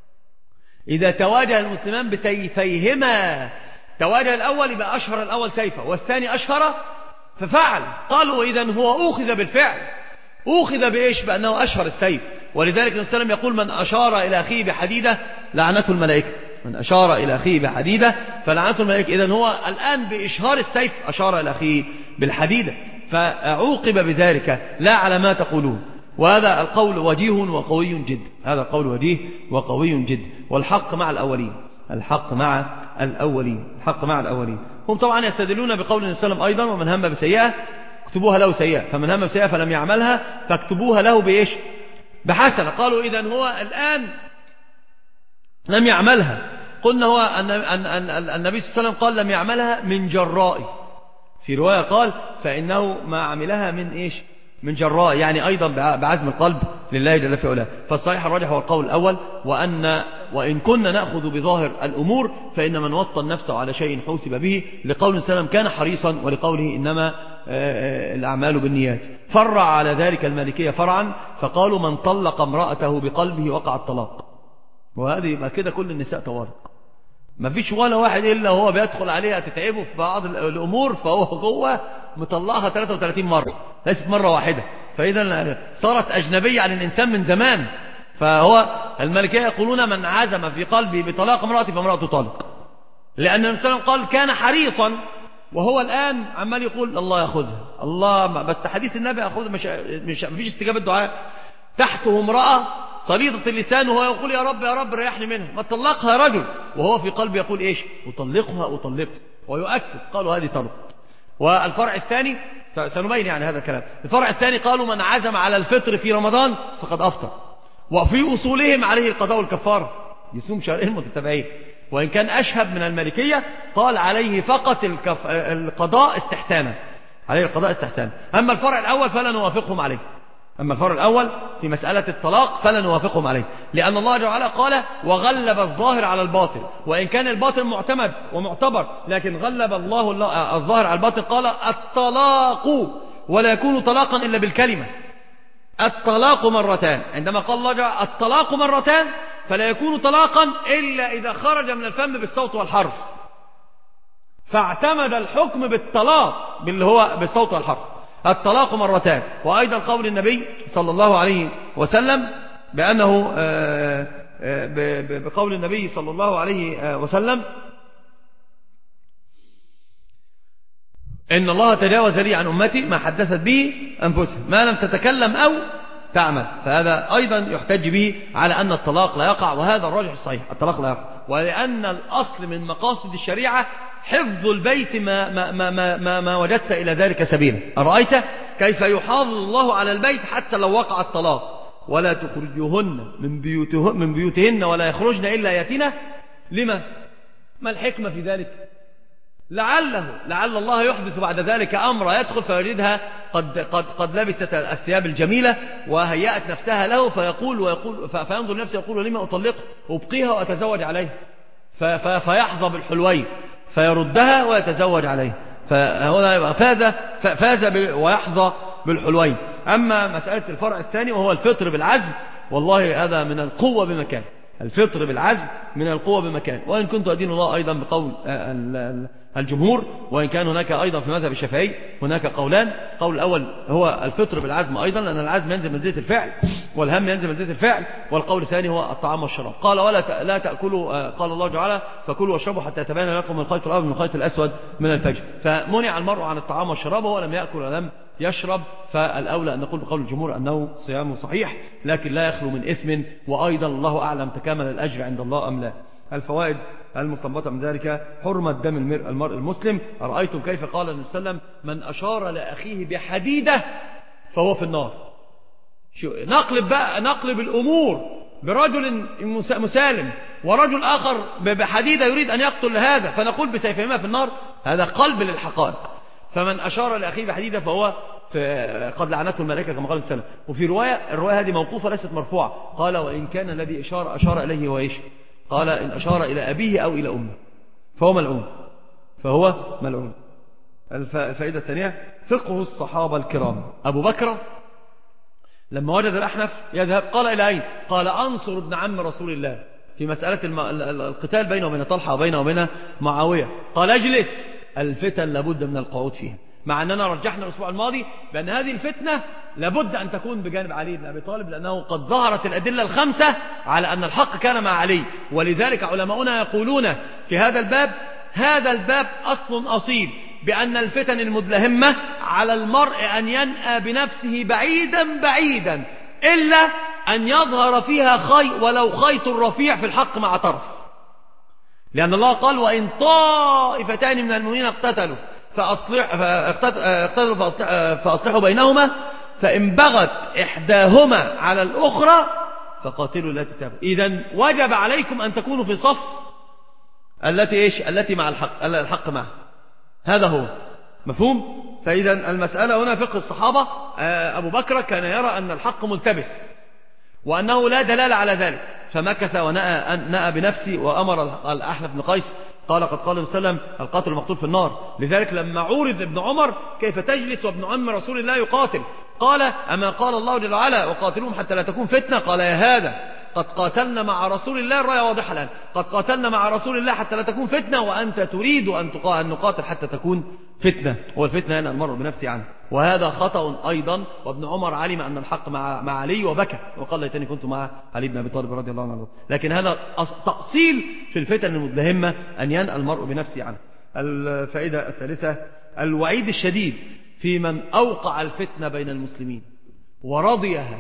Speaker 2: إذا تواجه المسلمان بسيفيهما، تواجه الأول يبقى أشهر الأول سيفا والثاني أشهر ففعل. قالوا إذن هو أخذ بالفعل، أخذ بإيش؟ بأنه أشهر السيف. ولذلك النبي صلى الله عليه وسلم يقول من أشار إلى أخيه بحديدة لعنته الملائكة، من أشار إلى أخيه بحديدة فلعنته الملائكة. إذن هو الآن بإشهار السيف أشار إلى أخيه بالحديدة فعوقب بذلك لا على ما تقولون. وهذا القول وجيه وقوي جدا، هذا القول وجيه وقوي جدا. والحق مع الأولين، الحق مع الأولين، الحق مع الأولين. هم طبعا يستدلون بقول النبي صلى الله عليه وسلم أيضا ومن هم بسيئة اكتبوها له سيئة، فمن هم بسيئة فلم يعملها فاكتبوها له بإيش؟ بحسنة. قالوا إذن هو الآن لم يعملها. قلنا هو أن النبي صلى الله عليه وسلم قال لم يعملها من جرائي، في رواية قال فإنه ما عملها من إيش؟ من جراء، يعني أيضا بعزم القلب لله جل في علاه. فالصحيح الراجح هو القول الأول، وأن وإن كنا نأخذ بظاهر الأمور فإن من وطن نفسه على شيء حوسب به، لقول سلم كان حريصا ولقوله إنما الأعمال بالنيات. فرع على ذلك المالكية فرعا فقالوا من طلق امرأته بقلبه وقع الطلاق. وهذه يبقى كده كل النساء طوارق، ما فيش ولا واحد إلا هو بيدخل عليها تتعبه في بعض الأمور فهو جوه مطلقها ثلاثة وثلاثين مرة ليست مرة واحدة، فإذا صارت أجنبية عن الإنسان من زمان. فهو الملكية يقولون من عزم في قلبه بطلاق امرأته فامرأته طالق، لأن النبي صلى الله عليه وسلم قال كان حريصا، وهو الآن عمال يقول الله يأخذها الله، بس حديث النبي أخذها مش, مش فيش استجابة دعاء. تحته امرأة صليطة اللسان وهو يقول يا رب يا رب ريحني منها، ما تطلقها يا رجل، وهو في قلبه يقول إيش؟ أطلقها أطلقها، ويؤكد. قالوا هذه طلق. والفرع الثاني سنبين يعني هذا الكلام. الفرع الثاني قالوا من عزم على الفطر في رمضان فقد أفطر، وفي أصولهم عليه القضاء والكفارة، يصوم شهرين متتابعين. وإن كان أشهب من المالكية قال عليه فقط الكف... القضاء استحسانا، عليه القضاء استحسانا. أما الفرع الأول فلا نوافقهم عليه، أما الفرع الأول في مسألة الطلاق فلا نوافقهم عليه، لأن الله جل وعلا قال وغلب الظاهر على الباطل، وإن كان الباطل معتمد ومعتبر لكن غلب الله الظاهر على الباطل. قال الطلاق ولا يكون طلاقا إلا بالكلمة، الطلاق مرتان. عندما قال الله جل وعلا الطلاق مرتان فلا يكون طلاقا إلا إذا خرج من الفم بالصوت والحرف، فاعتمد الحكم بالطلاق باللي هو بالصوت والحرف، الطلاق مرتان. وأيضا قول النبي صلى الله عليه وسلم بأنه بقول النبي صلى الله عليه وسلم إن الله تجاوز لي عن أمتي ما حدثت به أنفسها ما لم تتكلم أو تعمل. فهذا أيضا يحتج به على أن الطلاق لا يقع، وهذا الراجح الصحيح، الطلاق لا يقع. ولأن الأصل من مقاصد الشريعة حفظ البيت ما, ما, ما, ما, ما, ما وجدت إلى ذلك سبيلا. أرأيت كيف يحافظ الله على البيت حتى لو وقع الطلاق؟ ولا تخرجوهن من بيوتهن, من بيوتهن ولا يخرجن إلا ياتين. لما؟ ما الحكمة في ذلك؟ لعله لعل الله يحدث بعد ذلك أمر يدخل فيجدها قد, قد, قد لبست الثياب الجميلة وهيأت نفسها له، فيقول ويقول فينظر نفسه يقول لما أطلق أبقيها وأتزوج عليه، فيحظى بالحلوين فيردها ويتزوج عليه، فهو فاز فاز ويحظى بالحلوين. أما مسألة الفرع الثاني وهو الفطر بالعزم، والله هذا من القوة بمكان، الفطر بالعزم من القوة بمكان. وإن كنت أدين الله أيضا بقول الجمهور، وإن كان هناك أيضا في مذهب الشافعي هناك قولان. القول الأول هو الفطر بالعزم أيضا، لأن العزم ينزل منزلة الفعل والهم ينزل منزلة الفعل. والقول الثاني هو الطعام والشراب. قال ولا لا تأكلوا، قال الله تعالى فكلوا واشربوا حتى يتبين لكم من الخيط الأبيض من الخيط الأسود من الفجر. فمنع المرء عن الطعام والشراب وهو لم يأكل ولم يشرب. فالأولى أن نقول بقول الجمهور أنه صيامه صحيح، لكن لا يخلو من إثم، وأيضا الله أعلم تكامل الأجر عند الله أم لا. الفوائد المستنبطة من ذلك: حرمة دم المرء المسلم. أرأيتم كيف قال النبي صلى الله عليه وسلم: من أشار لأخيه بحديدة فهو في النار. نقلب بقى نقلب الأمور برجل مسالم ورجل آخر بحديدة يريد أن يقتل هذا، فنقول بسيفهما في النار. هذا قلب للحقائق. فمن أشار لأخيه بحديدة فهو قد لعنته الملائكة كما قال النبي صلى الله عليه وسلم. وفي رواية، الرواية هذه موقوفة ليست مرفوعة، قال: وإن كان الذي أشار أشار إليه وإيش؟ قال: إن أشار إلى أبيه أو إلى أمه فهو ملعون، فهو ملعون. الفائدة الثانية: فقه الصحابة الكرام. أبو بكر لما وجد الأحنف يذهب قال: إلى أين؟ قال: أنصر ابن عم رسول الله في مسألة القتال بينه وبين طلحة وبينه وبين معاوية. قال: اجلس، الفتن لابد من القعود فيها. مع أننا رجحنا الأسبوع الماضي بأن هذه الفتنة لابد أن تكون بجانب علي بن أبي طالب، لأنه قد ظهرت الأدلة الخمسة على أن الحق كان مع علي. ولذلك علماؤنا يقولون في هذا الباب: هذا الباب أصل أصيل بأن الفتن المدلهمة على المرء أن ينأى بنفسه بعيدا بعيدا إلا أن يظهر فيها خي ولو خيط رفيع في الحق مع طرف. لأن الله قال: وإن طائفتان من المؤمنين اقتتلوا فأصلح اقتتلوا فأصلح فأصلحوا بينهما فإن بغت إحداهما على الأخرى فقاتلوا التي تبغي. إذن وجب عليكم أن تكونوا في صف التي إيش؟ التي مع الحق، الحق معه. هذا هو مفهوم. فإذا المسألة هنا فقه الصحابة. أبو بكر كان يرى أن الحق ملتبس وأنه لا دلالة على ذلك، فمكث ونأى نأى بنفسه وأمر الأحنف بن قيس. قال: قد قال النبي صلى الله عليه وسلم: القاتل المقتول في النار. لذلك لما عورض ابن عمر: كيف تجلس وابن عم رسول الله يقاتل؟ قال: أما قال الله جل وعلا: وقاتلوهم حتى لا تكون فتنة؟ قال: يا هذا، قد قاتلنا مع رسول الله، الرأي واضحة الآن، قد قاتلنا مع رسول الله حتى لا تكون فتنة، وأنت تريد أن نقاتل حتى تكون فتنة. والفتنة هنا المرء بنفسه عنه، وهذا خطأ أيضا. وابن عمر علم أن الحق مع, مع علي وبكى وقال: ليتني كنت مع علي بن أبي طالب رضي الله عنه. لكن هذا تأصيل في الفتن المدلهمة أن ينأى المرء بنفسه عنه. الفائدة الثالثة: الوعيد الشديد في من أوقع الفتنة بين المسلمين ورضيها.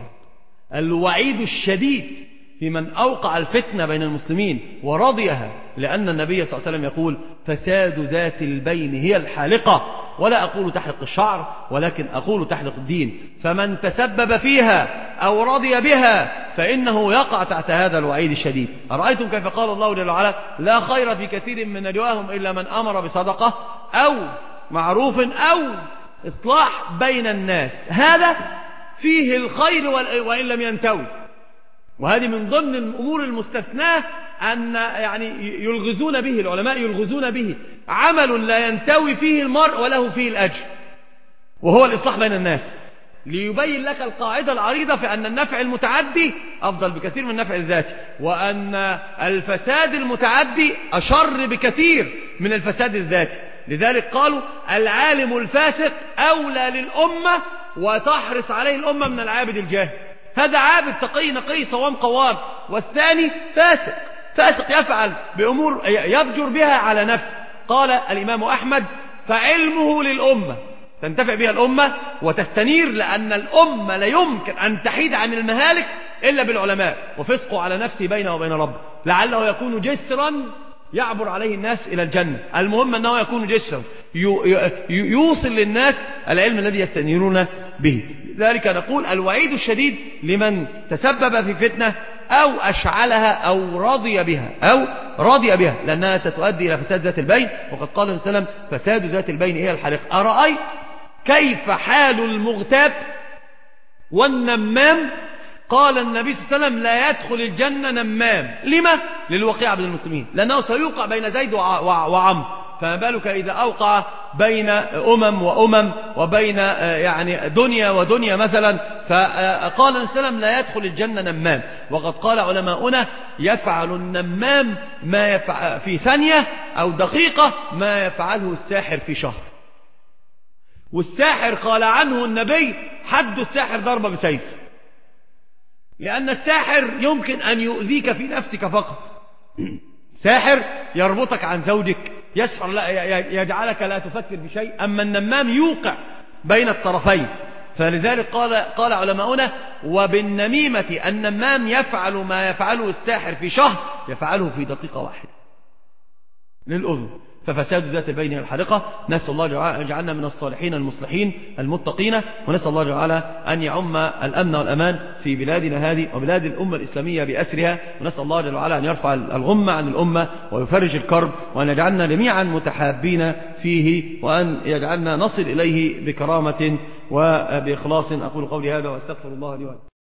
Speaker 2: الوعيد الشديد في من أوقع الفتنة بين المسلمين ورضيها، لأن النبي صلى الله عليه وسلم يقول: فساد ذات البين هي الحالقة. ولا أقول تحلق الشعر، ولكن أقول تحلق الدين. فمن تسبب فيها أو رضي بها فإنه يقع تحت هذا الوعيد الشديد. أرأيتم كيف قال الله جل وعلا: لا خير في كثير من نجواهم إلا من أمر بصدقة أو معروف أو إصلاح بين الناس. هذا فيه الخير وإن لم ينتوي. وهذه من ضمن الأمور المستثناة أن يعني يلغزون به العلماء، يلغزون به عمل لا ينتوي فيه المرء وله فيه الأجر، وهو الإصلاح بين الناس، ليبين لك القاعدة العريضة في أن النفع المتعدي أفضل بكثير من النفع الذاتي، وأن الفساد المتعدي أشر بكثير من الفساد الذاتي. لذلك قالوا: العالم الفاسق أولى للأمة وتحرص عليه الأمة من العابد الجاهل. هذا عابد تقي نقي صوام قوام، والثاني فاسق فاسق يفعل بأمور يفجر بها على نفسه. قال الإمام أحمد: فعلمه للأمة تنتفع بها الأمة وتستنير، لأن الأمة لا يمكن أن تحيد عن المهالك إلا بالعلماء، وفسقه على نفسه بينه وبين ربه، لعله يكون جسرا يعبر عليه الناس إلى الجنة. المهم أنه يكون جسرا يوصل للناس العلم الذي يستنيرون به. ذلك نقول: الوعيد الشديد لمن تسبب في فتنة أو أشعلها أو رضي بها أو رضي بها، لأنها ستؤدي إلى فساد ذات البين. وقد قال النبي صلى الله عليه وسلم: فساد ذات البين هي الحالقة. أرأيت كيف حال المغتاب والنمام؟ قال النبي صلى الله عليه وسلم: لا يدخل الجنة نمام. لما؟ للوقيع بين المسلمين، لأنه سيوقع بين زيد وعمرو، فما بالك إذا أوقع بين أمم وأمم وبين يعني دنيا ودنيا مثلا، فقال النبي صلى الله عليه وسلم لا يدخل الجنة نمام، وقد قال علماؤنا يفعل النمام ما يفعل في ثانية أو دقيقة ما يفعله الساحر في شهر. والساحر قال عنه النبي حد الساحر ضربة بسيف، لأن الساحر يمكن أن يؤذيك في نفسك فقط. ساحر يربطك عن زوجك، يسحر لا يجعلك لا تفكر بشيء، أما النمام يوقع بين الطرفين. فلذلك قال قال علماؤنا وبالنميمة النمام يفعل ما يفعله الساحر في شهر يفعله في دقيقة واحدة للأذن، ففساد ذات البين الحارقة. نسأل الله أن يجعلنا من الصالحين المصلحين المتقين، ونسأل الله تعالى أن يعم الأمن والأمان في بلادنا هذه وبلاد الأمة الإسلامية بأسرها، ونسأل الله جل وعلا أن يرفع الغمة عن الأمة ويفرج الكرب، وأن يجعلنا جميعا متحابين فيه، وأن يجعلنا نصل إليه بكرامة وبإخلاص. أقول قولي هذا وأستغفر الله لي ولكم.